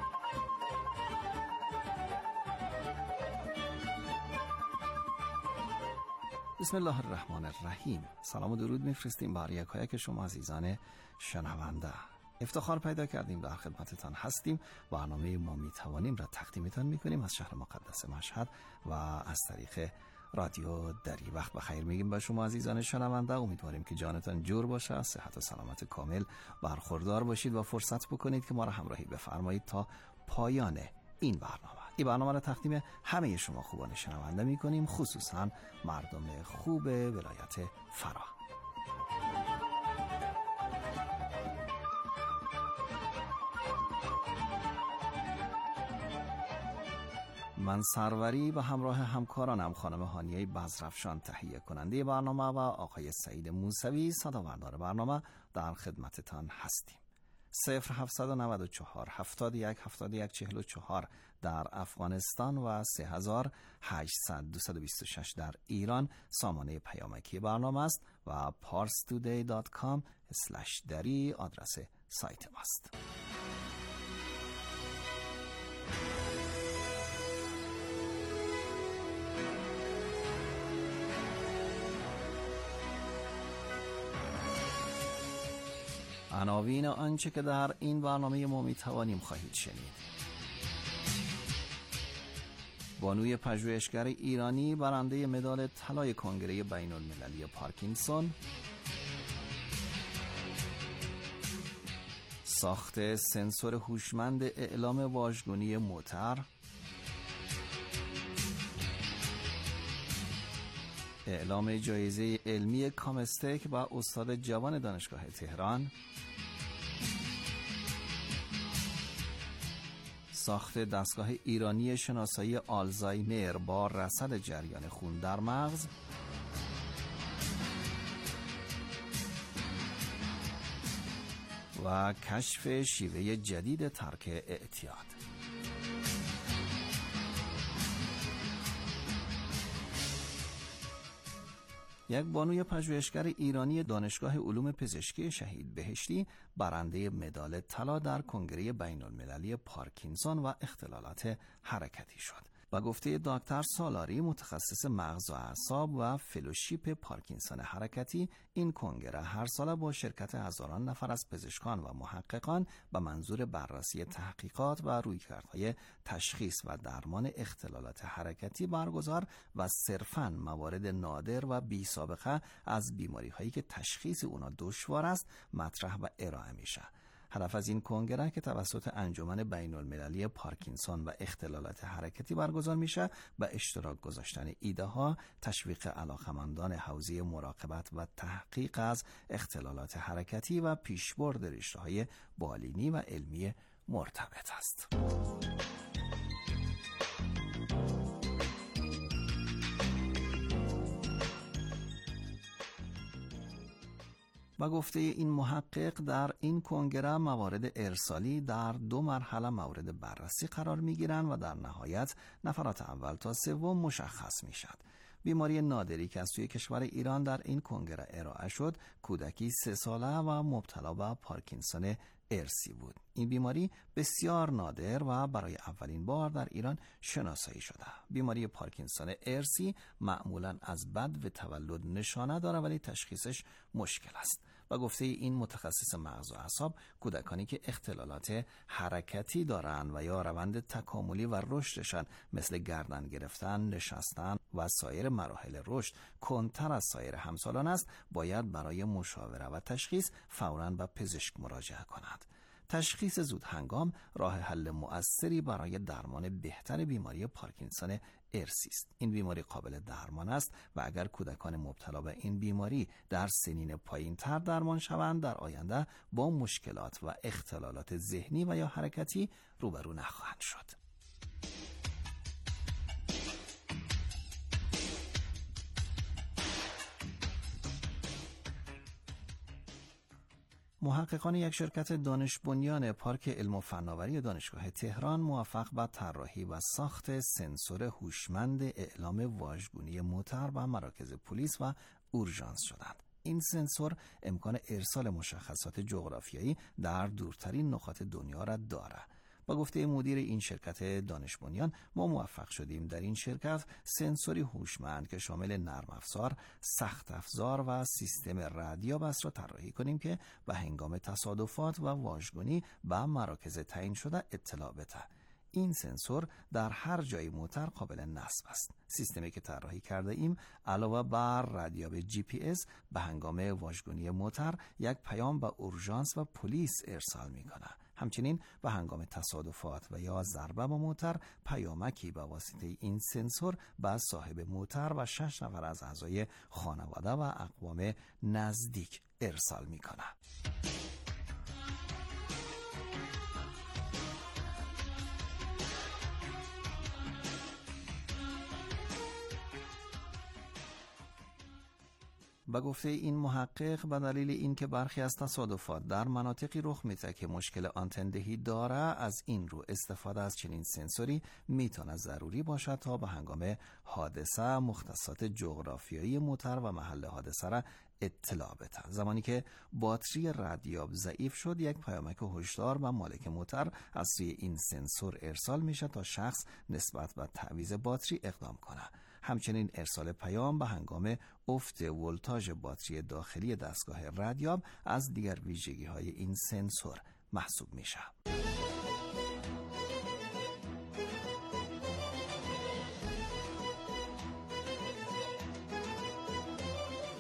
Q: بسم الله الرحمن الرحیم. سلام و درود میفرستیم بر یکایک شما عزیزان شنونده. افتخار پیدا کردیم در خدمتتان هستیم. برنامه ما میتوانیم را تقدیمتان میکنیم از شهر مقدس مشهد و از طریق رادیو دری. وقت بخیر میگیم به شما عزیزان شنونده. امیدواریم که جانتان جور باشه، از صحت و سلامت کامل برخوردار باشید و فرصت بکنید که ما را همراهی بفرمایید تا پایان این برنامه. این برنامه را تقدیم همه شما خوبان شنونده میکنیم، خصوصا مردم خوب ولایت فراه. من سروری و همراه همکارانم خانم هانیه بزرفشان تهیه کننده برنامه و آقای سعید موسوی صداوردار برنامه در خدمتتان هستیم. صفر هفتصد و نود و چهار هفتاد و یک هفتاد و یک چهل و چهار در افغانستان و سه هزار و هشتصد دویست و بیست و شش در ایران سامانه پیامکی برنامه است و پارس تودی دات کام اسلش دری آدرس سایت ماست. عناوین آنچه که در این برنامه ما می توانیم خواهید شنید. بانوی پژوهشگر ایرانی برنده مدال طلای کنگره بین المللی پارکینسون، ساخت سنسور هوشمند اعلام واژگونی موتر، اعلام جایزه علمی کامستک و استاد جوان دانشگاه تهران، ساخت دستگاه ایرانی شناسایی آلزایمر با رصد جریان خون در مغز، و کشف شیوه جدید ترک اعتیاد. یک بانوی پژوهشگر ایرانی دانشگاه علوم پزشکی شهید بهشتی برنده مدال طلا در کنگره بین المللی پارکینسون و اختلالات حرکتی شد. و گفته دکتر سالاری متخصص مغز و اعصاب و فلوشیپ پارکینسون حرکتی، این کنگره هر سال با شرکت هزاران نفر از پزشکان و محققان به منظور بررسی تحقیقات و رویکردهای تشخیص و درمان اختلالات حرکتی برگزار و صرفاً موارد نادر و بی سابقه از بیماری هایی که تشخیص اونا دشوار است مطرح و ارائه میشه. هدف از این کنگره که توسط انجمن بین المللی پارکینسون و اختلالات حرکتی برگزار میشه و اشتراک گذاشتن ایده ها، تشویق علاقمندان حوزه مراقبت و تحقیق از اختلالات حرکتی و پیشبرد رشته‌های بالینی و علمی مرتبط است. و گفته این محقق در این کنگره موارد ارسالی در دو مرحله مورد بررسی قرار می گیرند و در نهایت نفرات اول تا سوم مشخص می شد. بیماری نادری که از توی کشور ایران در این کنگره ارائه شد، کودکی سه ساله و مبتلا به پارکینسون ارسی بود. این بیماری بسیار نادر و برای اولین بار در ایران شناسایی شده. بیماری پارکینسون ارسی معمولاً از بد و تولد نشانه داره ولی تشخیصش مشکل است. و گفته این متخصص مغز و اعصاب، کودکانی که اختلالات حرکتی دارند و یا روند تکاملی و رشدشان مثل گردن گرفتن، نشستن و سایر مراحل رشد کندتر از سایر همسالان است، باید برای مشاوره و تشخیص فوراً به پزشک مراجعه کنند. تشخیص زود هنگام راه حل مؤثری برای درمان بهتر بیماری پارکینسون ارسی است. این بیماری قابل درمان است و اگر کودکان مبتلا به این بیماری در سنین پایین‌تر درمان شوند، در آینده با مشکلات و اختلالات ذهنی و یا حرکتی روبرو نخواهند شد. محققان یک شرکت دانش بنیان پارک علم و فناوری دانشگاه تهران موفق به طراحی و ساخت سنسور هوشمند اعلام واژگونی موتر و مراکز پلیس و اورژانس شدند. این سنسور امکان ارسال مشخصات جغرافیایی در دورترین نقاط دنیا را دارد. با گفته مدیر این شرکت دانش بنیان، ما موفق شدیم در این شرکت سنسوری هوشمند که شامل نرم افزار، سخت افزار و سیستم رادیو بس را طراحی کنیم که به هنگام تصادفات و واژگونی به مراکز تعیین شده اطلاع بده. این سنسور در هر جای موتر قابل نصب است. سیستمی که طراحی کرده ایم علاوه بر رادیو جی پی اس به هنگام واژگونی موتر یک پیام به اورژانس و پلیس ارسال میکنه. همچنین به هنگام تصادفات و یا ضربه به موتر پیامکی به واسطه این سنسور به صاحب موتر و شش نفر از اعضای خانواده و اقوام نزدیک ارسال میکنه. و گفته این محقق به دلیل اینکه برخی از تصادفات در مناطقی رخ میده که مشکل آنتندهی داره، از این رو استفاده از چنین سنسوری میتونه ضروری باشد تا به هنگام حادثه مختصات جغرافیایی موتر و محل حادثه را اطلاع بده. زمانی که باتری ردیاب ضعیف شد، یک پیامک هشدار و مالک موتر از سوی این سنسور ارسال میشه تا شخص نسبت به تعویض باتری اقدام کنه. همچنین ارسال پیام به هنگام افت ولتاژ باتری داخلی دستگاه ردیاب از دیگر ویژگی های این سنسور محسوب میشه.